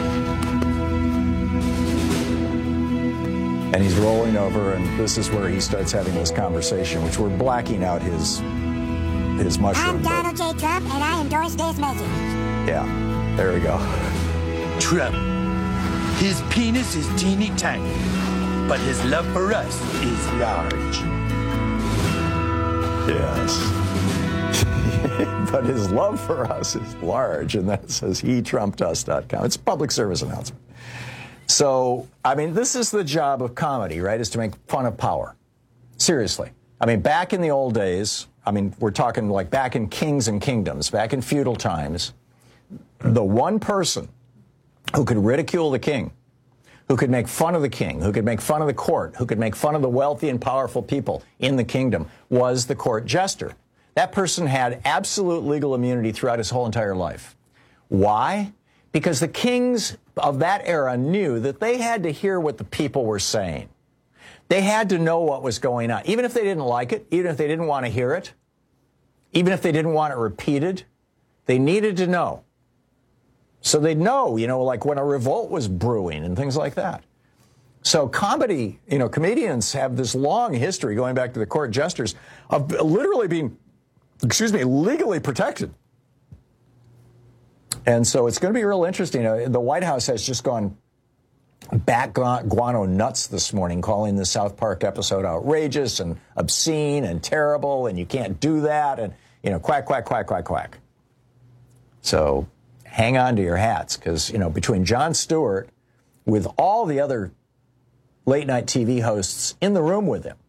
N: And he's rolling over, and this is where he starts having this conversation, which we're blacking out his his mushroom.
H: I'm Donald J. Trump, and I endorse this message.
N: Yeah, there we go.
F: Trump. His penis is teeny tiny, but his love for us is large.
N: Yes. But his love for us is large, and that says he trumped us dot com. It's a public service announcement. So, I mean, this is the job of comedy, right, is to make fun of power. Seriously. I mean, back in the old days, I mean, we're talking like back in kings and kingdoms, back in feudal times, the one person who could ridicule the king, who could make fun of the king, who could make fun of the court, who could make fun of the wealthy and powerful people in the kingdom was the court jester. That person had absolute legal immunity throughout his whole entire life. Why? Because the kings of that era knew that they had to hear what the people were saying. They had to know what was going on. Even if they didn't like it, even if they didn't want to hear it, even if they didn't want it repeated, they needed to know. So they'd know, you know, like when a revolt was brewing and things like that. So comedy, you know, comedians have this long history going back to the court jesters of literally being, excuse me, legally protected. And so it's going to be real interesting. Uh, the White House has just gone bat guano nuts this morning, calling the South Park episode outrageous and obscene and terrible, and you can't do that, and, you know, quack, quack, quack, quack, quack. So hang on to your hats, because, you know, between Jon Stewart, with all the other late-night T V hosts in the room with him,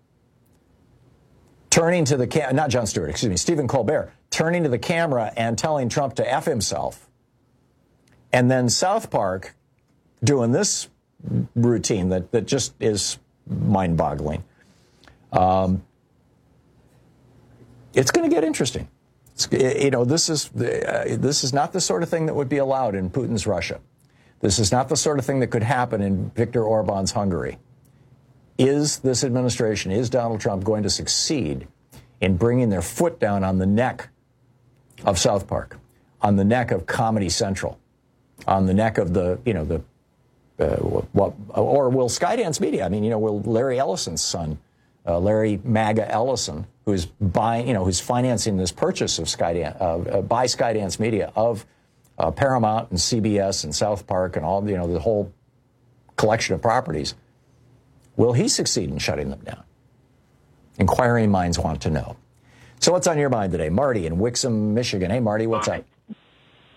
N: turning to the camera, not Jon Stewart, excuse me, Stephen Colbert, turning to the camera and telling Trump to F himself. And then South Park doing this routine that, that just is mind-boggling. Um, it's going to get interesting. It's, you know, this is, uh, this is not the sort of thing that would be allowed in Putin's Russia. This is not the sort of thing that could happen in Viktor Orban's Hungary. Is this administration, is Donald Trump going to succeed in bringing their foot down on the neck of South Park, on the neck of Comedy Central, on the neck of the, you know, the, uh, what, or will Skydance Media, I mean, you know, will Larry Ellison's son, uh, Larry MAGA Ellison, who's buying, you know, who's financing this purchase of Skydance, uh, uh, by Skydance Media of uh, Paramount and C B S and South Park and all, you know, the whole collection of properties, will he succeed in shutting them down? Inquiring minds want to know. So what's on your mind today? Marty in Wixom, Michigan. Hey, Marty, what's up?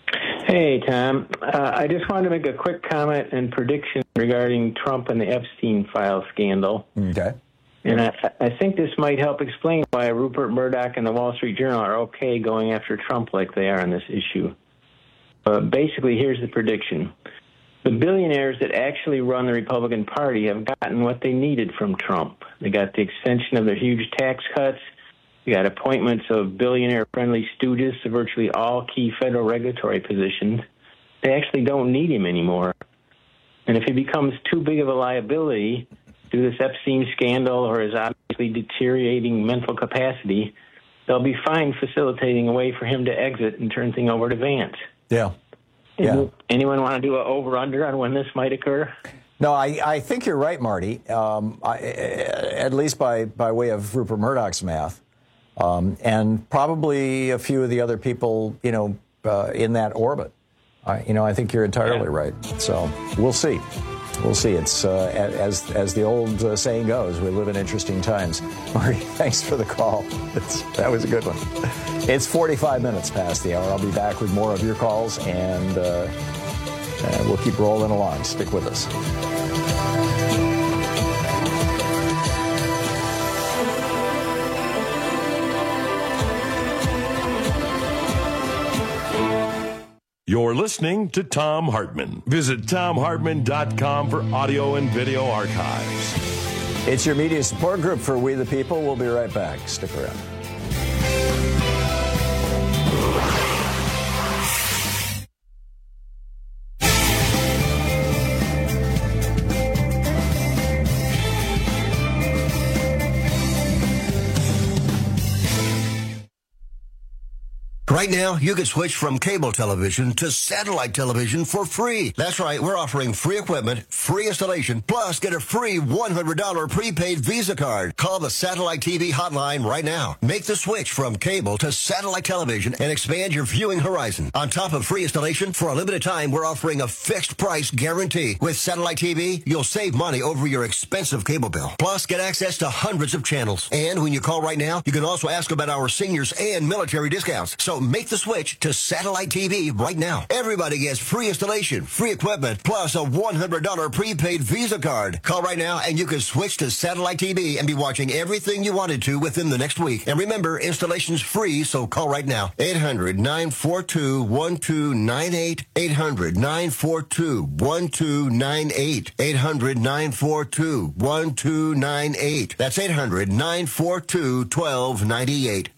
J: Hey, Tom. Uh, I just wanted to make a quick comment and prediction regarding Trump and the Epstein file scandal.
N: Okay.
J: And I, I think this might help explain why Rupert Murdoch and the Wall Street Journal are okay going after Trump like they are on this issue. Uh, basically, here's the prediction. The billionaires that actually run the Republican Party have gotten what they needed from Trump. They got the extension of their huge tax cuts. We got appointments of billionaire-friendly stooges to virtually all key federal regulatory positions. They actually don't need him anymore. And if he becomes too big of a liability through this Epstein scandal or his obviously deteriorating mental capacity, they'll be fine facilitating a way for him to exit and turn things over to Vance.
N: Yeah. Yeah.
J: Anyone want to do an over-under on when this might occur?
N: No, I, I think you're right, Marty, um, I, at least by, by way of Rupert Murdoch's math. Um, and probably a few of the other people, you know, uh, in that orbit. I, you know, I think you're entirely right. So we'll see. We'll see. It's uh, as as the old uh, saying goes, we live in interesting times. Marty, thanks for the call. It's, that was a good one. It's forty-five minutes past the hour. I'll be back with more of your calls, and, uh, and we'll keep rolling along. Stick with us.
M: You're listening to Thom Hartmann. Visit Thom Hartmann dot com for audio and video archives.
N: It's your media support group for We the People. We'll be right back. Stick around.
P: Right now, you can switch from cable television to satellite television for free. That's right, we're offering free equipment, free installation, plus get a free one hundred dollars prepaid Visa card. Call the Satellite T V hotline right now. Make the switch from cable to satellite television and expand your viewing horizon. On top of free installation, for a limited time, we're offering a fixed price guarantee. With Satellite T V, you'll save money over your expensive cable bill. Plus, get access to hundreds of channels. And when you call right now, you can also ask about our seniors and military discounts. So make the switch to Satellite T V right now. Everybody gets free installation, free equipment, plus a one hundred dollars prepaid Visa card. Call right now and you can switch to Satellite T V and be watching everything you wanted to within the next week. And remember, installation's free, so call right now. eight hundred, nine four two, one two nine eight. eight hundred, nine four two, one two nine eight. eight hundred, nine four two, one two nine eight. That's eight hundred, nine four two, one two nine eight.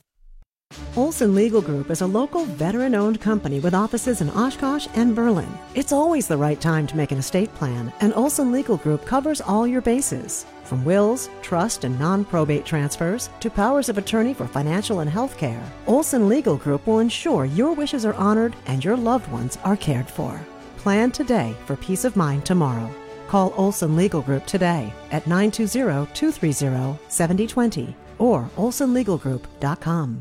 K: Olson Legal Group is a local veteran-owned company with offices in Oshkosh and Berlin. It's always the right time to make an estate plan, and Olson Legal Group covers all your bases. From wills, trust, and non-probate transfers to powers of attorney for financial and health care, Olson Legal Group will ensure your wishes are honored and your loved ones are cared for. Plan today for peace of mind tomorrow. Call Olson Legal Group today at nine two zero, two three zero, seven zero two zero or olson legal group dot com.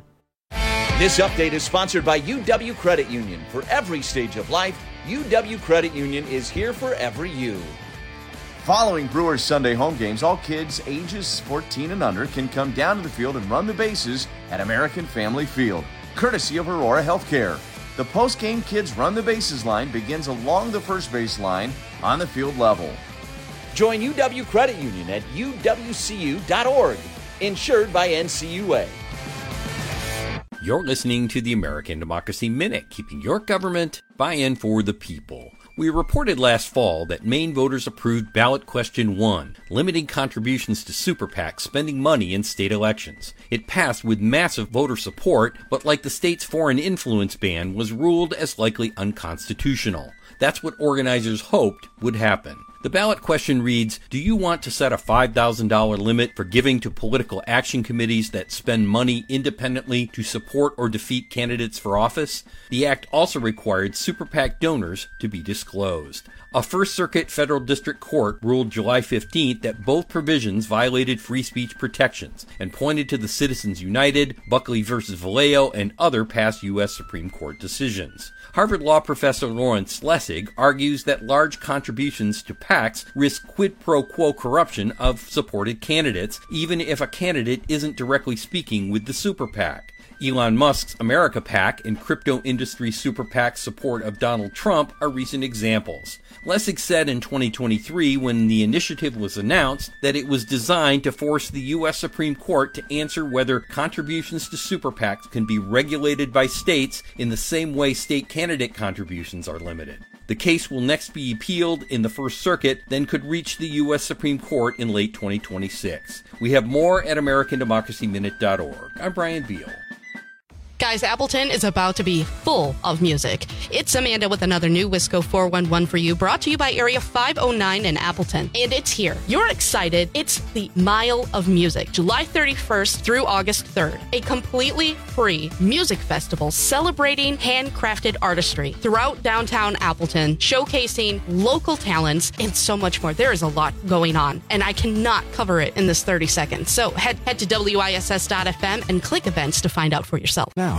L: This update is sponsored by U W Credit Union. For every stage of life, U W Credit Union is here for every you. Following Brewers Sunday home games, all kids ages fourteen and under can come down to the field and run the bases at American Family Field, courtesy of Aurora Healthcare. The post-game Kids Run the Bases line begins along the first base line on the field level. Join U W Credit Union at U W C U dot org, insured by N C U A.
O: You're listening to the American Democracy Minute, keeping your government by-in for the people. We reported last fall that Maine voters approved ballot question one, limiting contributions to super PACs spending money in state elections. It passed with massive voter support, but like the state's foreign influence ban, was ruled as likely unconstitutional. That's what organizers hoped would happen. The ballot question reads, do you want to set a five thousand dollars limit for giving to political action committees that spend money independently to support or defeat candidates for office? The act also required super PAC donors to be disclosed. A First Circuit Federal District Court ruled July fifteenth that both provisions violated free speech protections and pointed to the Citizens United, Buckley versus Vallejo, and other past U S Supreme Court decisions. Harvard Law professor Lawrence Lessig argues that large contributions to PACs risk quid pro quo corruption of supported candidates, even if a candidate isn't directly speaking with the super PAC. Elon Musk's America PAC and crypto industry super PAC's support of Donald Trump are recent examples. Lessig said in twenty twenty-three, when the initiative was announced, that it was designed to force the U S Supreme Court to answer whether contributions to super PACs can be regulated by states in the same way state candidate contributions are limited. The case will next be appealed in the First Circuit, then could reach the U S Supreme Court in late twenty twenty-six. We have more at American Democracy Minute dot org. I'm Brian Beal.
C: Guys, Appleton is about to be full of music. It's Amanda with another new Wisco four one one for you, brought to you by Area five oh nine in Appleton. And it's here. You're excited. It's the Mile of Music, July thirty-first through August third. A completely free music festival celebrating handcrafted artistry throughout downtown Appleton, showcasing local talents and so much more. There is a lot going on, and I cannot cover it in this thirty seconds. So head, head to W I S S dot F M and click events to find out for yourself.
A: Now.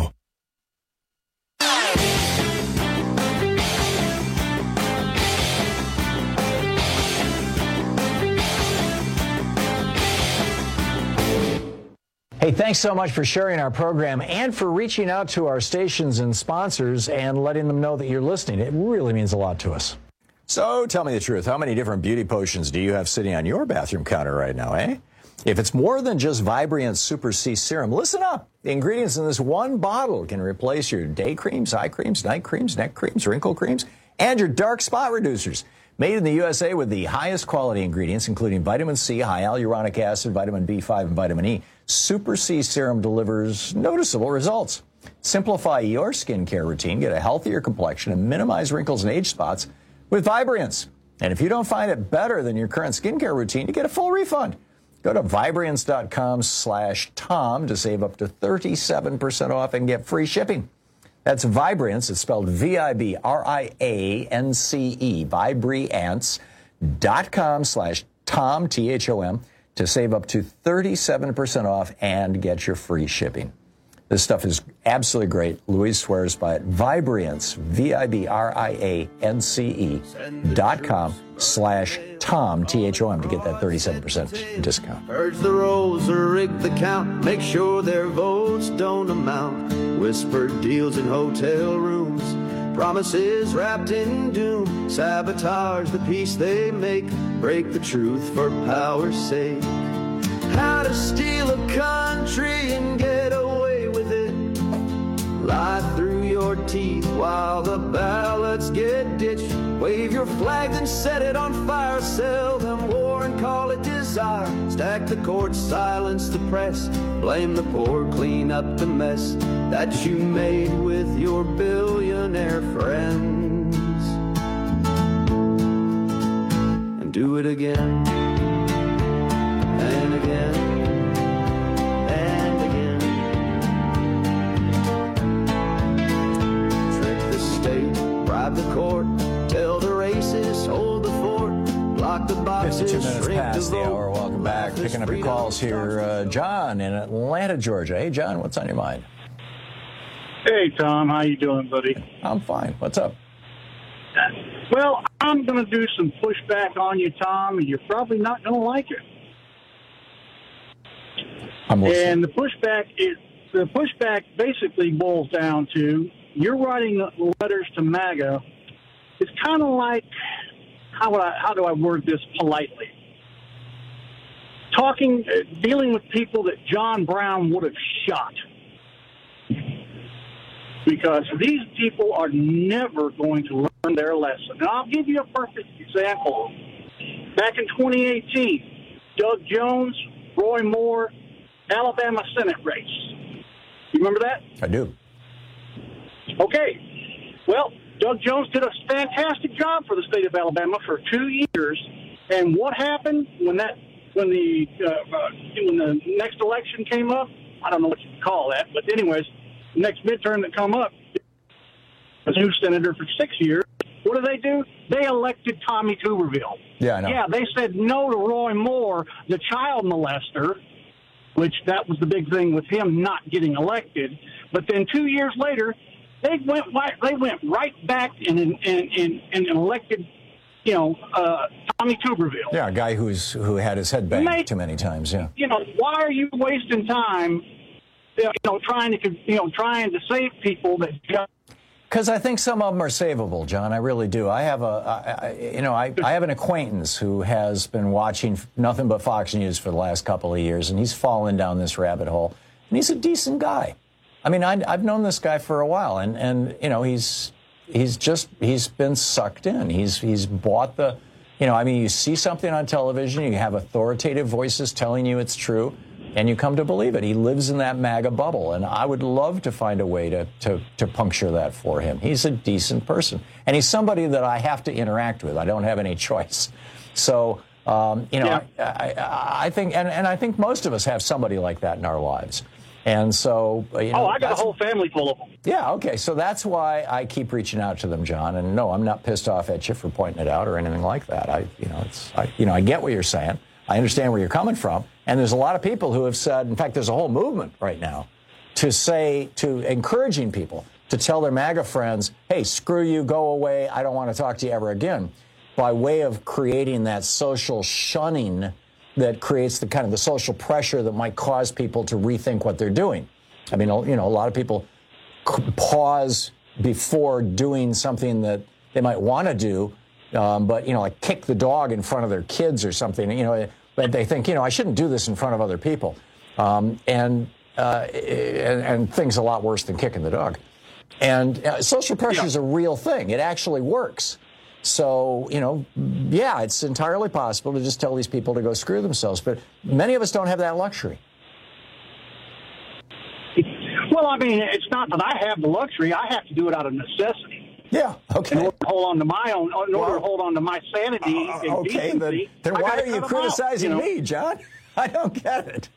N: Hey, thanks so much for sharing our program and for reaching out to our stations and sponsors and letting them know that you're listening. It really means a lot to us. So tell me the truth. How many different beauty potions do you have sitting on your bathroom counter right now, eh? If it's more than just Vibrant Super C Serum, listen up. The ingredients in this one bottle can replace your day creams, eye creams, night creams, neck creams, wrinkle creams, and your dark spot reducers. Made in the U S A with the highest quality ingredients, including vitamin C, high hyaluronic acid, vitamin B five, and vitamin E, Super C Serum delivers noticeable results. Simplify your skincare routine, get a healthier complexion, and minimize wrinkles and age spots with Vibrance. And if you don't find it better than your current skincare routine, you get a full refund. Go to Vibrance dot com slash Tom to save up to thirty-seven percent off and get free shipping. That's Vibrance. It's spelled V I B R I A N C E, Vibrance dot com slash Tom, T H O M, to save up to thirty-seven percent off and get your free shipping. This stuff is absolutely great. Louise swears by it. Vibrance, V I B R I A N C E dot com slash Tom, T H O M, to get that thirty-seven percent discount.
Q: Purge the rolls or rig the count. Make sure their votes don't amount. Whispered deals in hotel rooms. Promises wrapped in doom. Sabotage the peace they make. Break the truth for power's sake. How to steal a country and get away with it. Lie through your teeth while the ballots get ditched. Wave your flag and set it on fire. Sell them war and call it desire. Stack the court, silence the press. Blame the poor, clean up the mess that you made with your billionaire friends. And do it again and again and again. Trick the state, bribe the court, tell the racists, hold the fort, block the boxes,
N: fifty-two minutes
Q: shrink
N: past
Q: the
N: the
Q: vote.
N: hour. Welcome back. Picking up your calls here. Uh, John in Atlanta, Georgia. Hey, John, what's on your mind?
R: Hey, Tom. How you doing, buddy?
N: I'm fine. What's up?
R: Well, I'm going to do some pushback on you, Tom, and you're probably not going to like it.
N: I'm listening.
R: And the pushback is the pushback basically boils down to you're writing letters to MAGA. It's kind of like how would I, how do I word this politely? Talking, uh, dealing with people that John Brown would have shot. Because these people are never going to learn their lesson. And I'll give you a perfect example. Back in twenty eighteen, Doug Jones, Roy Moore, Alabama Senate race. You remember that?
N: I do.
R: Okay. Well, Doug Jones did a fantastic job for the state of Alabama for two years. And what happened when that when the uh, uh, when the next election came up? I don't know what you call that, but anyways, the next midterm that come up, a new senator for six years. What do they do? They elected Tommy Tuberville.
N: Yeah, I know.
R: Yeah, they said no to Roy Moore, the child molester, which that was the big thing with him not getting elected. But then two years later, they went they went right back and and and, and elected, you know, uh, Tommy Tuberville.
N: Yeah, a guy who's who had his head banged
R: Mate,
N: too many times. Yeah.
R: You know, why are you wasting time you know, trying to, you know, trying to save people that just.
N: Because I think some of them are savable, John. I really do. I have a, I, I, you know, I, I have an acquaintance who has been watching nothing but Fox News for the last couple of years, and he's fallen down this rabbit hole. And he's a decent guy. I mean, I, I've known this guy for a while, and, and you know, he's he's just he's been sucked in. He's he's bought the, you know, I mean, you see something on television, you have authoritative voices telling you it's true, and you come to believe it. He lives in that MAGA bubble, and I would love to find a way to, to, to puncture that for him. He's a decent person, and he's somebody that I have to interact with. I don't have any choice. So, um, you know,
R: Yeah.
N: I, I, I think, and, and I think most of us have somebody like that in our lives. And so, you know,
R: Oh, I got a whole family full of them.
N: yeah, okay. So that's why I keep reaching out to them, John. And no, I'm not pissed off at you for pointing it out or anything like that. I, you know, it's, I, you know, I get what you're saying. I understand where you're coming from. And there's a lot of people who have said, in fact, there's a whole movement right now to say, to encouraging people to tell their MAGA friends, hey, screw you, go away, I don't want to talk to you ever again, by way of creating that social shunning that creates the kind of the social pressure that might cause people to rethink what they're doing. I mean, you know, a lot of people pause before doing something that they might want to do, um, but, you know, like kick the dog in front of their kids or something, you know, but they think, you know, I shouldn't do this in front of other people. Um, and, uh, and, and things a lot worse than kicking the dog. And uh, social pressure is a real thing. It actually works. So, you know, yeah, it's entirely possible to just tell these people to go screw themselves. But many of us don't have that luxury.
R: Well, I mean, it's not that I have the luxury. I have to do it out of necessity.
N: Yeah, okay.
R: In order to hold on to my own, in order to hold on to my sanity
N: Uh,
R: and
N: okay, then,
R: decency,
N: then
R: I
N: why
R: gotta
N: are you
R: cut 'em out,
N: criticizing
R: you know?
N: me, John? I don't get it.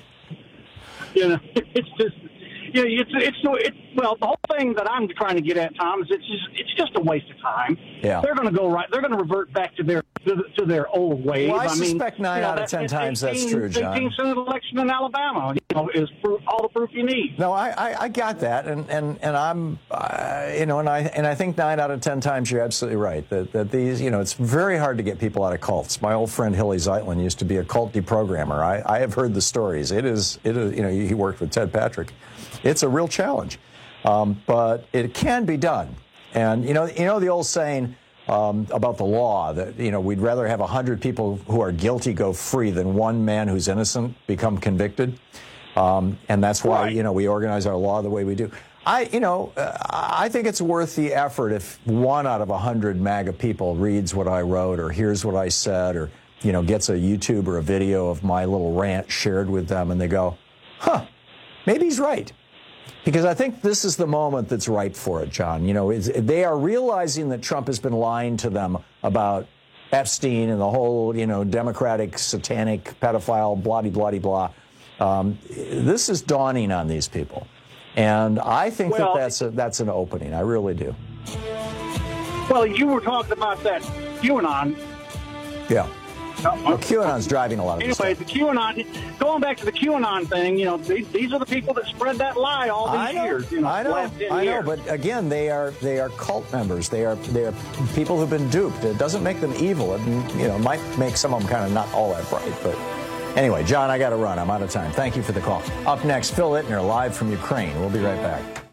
R: You know, it's just, you know, it's it's so it. Well, the whole thing that I'm trying to get at, Tom, is it's just it's just a waste of time.
N: Yeah.
R: They're going to go right. They're going to revert back to their to, to their old ways.
N: Well, I
R: mean,
N: suspect nine
R: you know,
N: out of
R: that-
N: ten
R: that
N: times that's
R: eighteen
N: true, John.
R: eighteen Senate election in Alabama, you know, is proof, all the proof you need.
N: No, I, I, I got that, and and and I'm, uh, you know, and I and I think nine out of ten times you're absolutely right that that these, you know, it's very hard to get people out of cults. My old friend Hilly Zeitlin used to be a cult deprogrammer. I, I have heard the stories. It is it is you know he worked with Ted Patrick. It's a real challenge, um, but it can be done. And you know you know the old saying um, about the law that you know we'd rather have a hundred people who are guilty go free than one man who's innocent become convicted. Um, and that's why, you know, we organize our law the way we do. I, you know, uh, I think it's worth the effort if one out of a hundred MAGA people reads what I wrote or hears what I said or, you know, gets a YouTube or a video of my little rant shared with them and they go, huh, maybe he's right. Because I think this is the moment that's ripe for it, John. You know, it's, they are realizing that Trump has been lying to them about Epstein and the whole, you know, Democratic, satanic, pedophile, blah-de-blah-de-blah. Um, this is dawning on these people, and I think
R: Well,
N: that that's a, that's an opening. I really do.
R: Well, you were talking about that QAnon.
N: Yeah. Well, QAnon's driving a lot of this
R: Anyway,
N: stuff.
R: the QAnon, going back to the QAnon thing, you know, these, these are the people that spread that lie all these
N: I know,
R: years. You know,
N: I know,
R: last ten
N: I know,
R: years.
N: but again, they are they are cult members. They are they are people who've been duped. It doesn't make them evil. It, you know, might make some of them kind of not all that bright. But anyway, John, I got to run. I'm out of time. Thank you for the call. Up next, Phil Ittner, live from Ukraine. We'll be right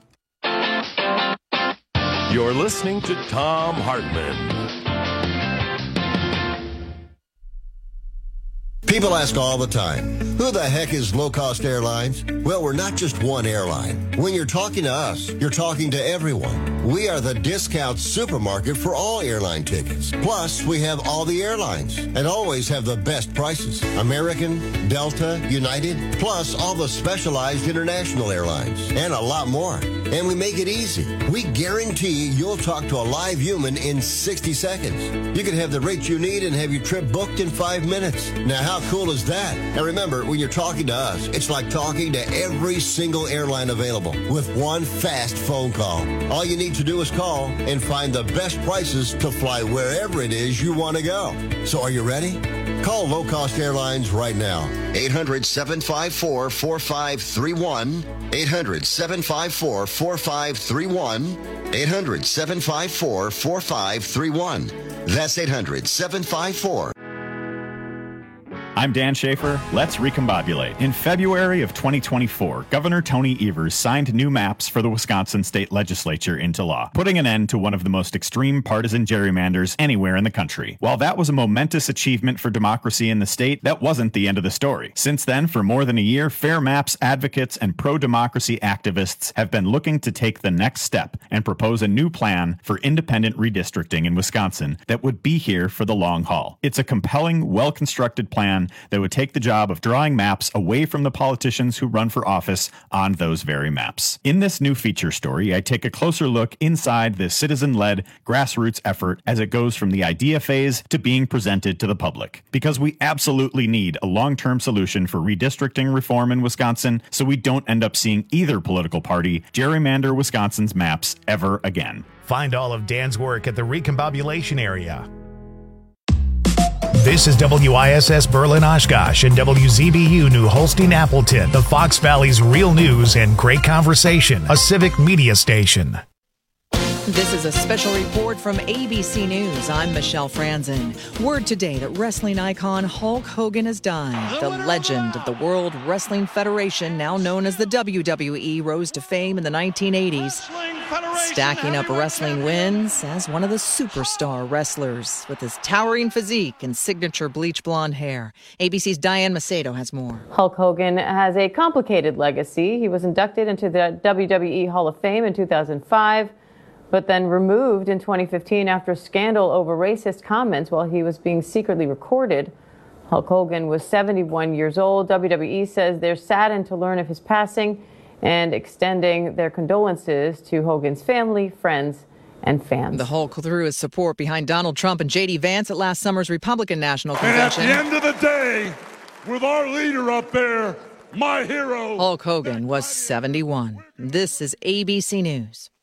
N: back.
M: You're listening to Thom Hartmann.
P: People ask all the time, who the heck is Low Cost Airlines? Well, we're not just one airline. When you're talking to us, you're talking to everyone. We are the discount supermarket for all airline tickets. Plus, we have all the airlines and always have the best prices. American, Delta, United, plus all the specialized international airlines and a lot more. And we make it easy. We guarantee you'll talk to a live human in sixty seconds. You can have the rate you need and have your trip booked in five minutes. Now, how cool is that? And remember, when you're talking to us, it's like talking to every single airline available with one fast phone call. All you need to do is call and find the best prices to fly wherever it is you want to go. So are you ready? Call Low Cost Airlines right now. eight hundred, seven five four, four five three one. eight hundred, seven five four, four five three one. eight hundred, seven five four, four five three one. That's eight hundred, seven five four.
B: I'm Dan Schaefer. Let's recombobulate. In February of twenty twenty-four, Governor Tony Evers signed new maps for the Wisconsin state legislature into law, putting an end to one of the most extreme partisan gerrymanders anywhere in the country. While that was a momentous achievement for democracy in the state, that wasn't the end of the story. Since then, for more than a year, Fair Maps advocates and pro-democracy activists have been looking to take the next step and propose a new plan for independent redistricting in Wisconsin that would be here for the long haul. It's a compelling, well-constructed plan that would take the job of drawing maps away from the politicians who run for office on those very maps. In this new feature story, I take a closer look inside this citizen-led grassroots effort as it goes from the idea phase to being presented to the public. Because we absolutely need a long-term solution for redistricting reform in Wisconsin so we don't end up seeing either political party gerrymander Wisconsin's maps ever again.
A: Find all of Dan's work at the Recombobulation area. This is W I S S Berlin Oshkosh and W Z B U New Holstein Appleton, the Fox Valley's real news and great conversation, a civic media station.
S: This is a special report from A B C News. I'm Michelle Franzen. Word today that wrestling icon Hulk Hogan has died. The legend of the World Wrestling Federation, now known as the W W E, rose to fame in the nineteen eighties, stacking up wrestling wins as one of the superstar wrestlers with his towering physique and signature bleach blonde hair. A B C's Diane Macedo has more.
T: Hulk Hogan has a complicated legacy. He was inducted into the W W E Hall of Fame in two thousand five. But then removed in twenty fifteen after a scandal over racist comments while he was being secretly recorded. Hulk Hogan was seventy-one years old. W W E says they're saddened to learn of his passing and extending their condolences to Hogan's family, friends, and fans.
S: The Hulk threw his support behind Donald Trump and J D Vance at last summer's Republican National Convention.
U: And at the end of the day, with our leader up there, my hero,
S: Hulk Hogan was seventy-one. This is A B C News.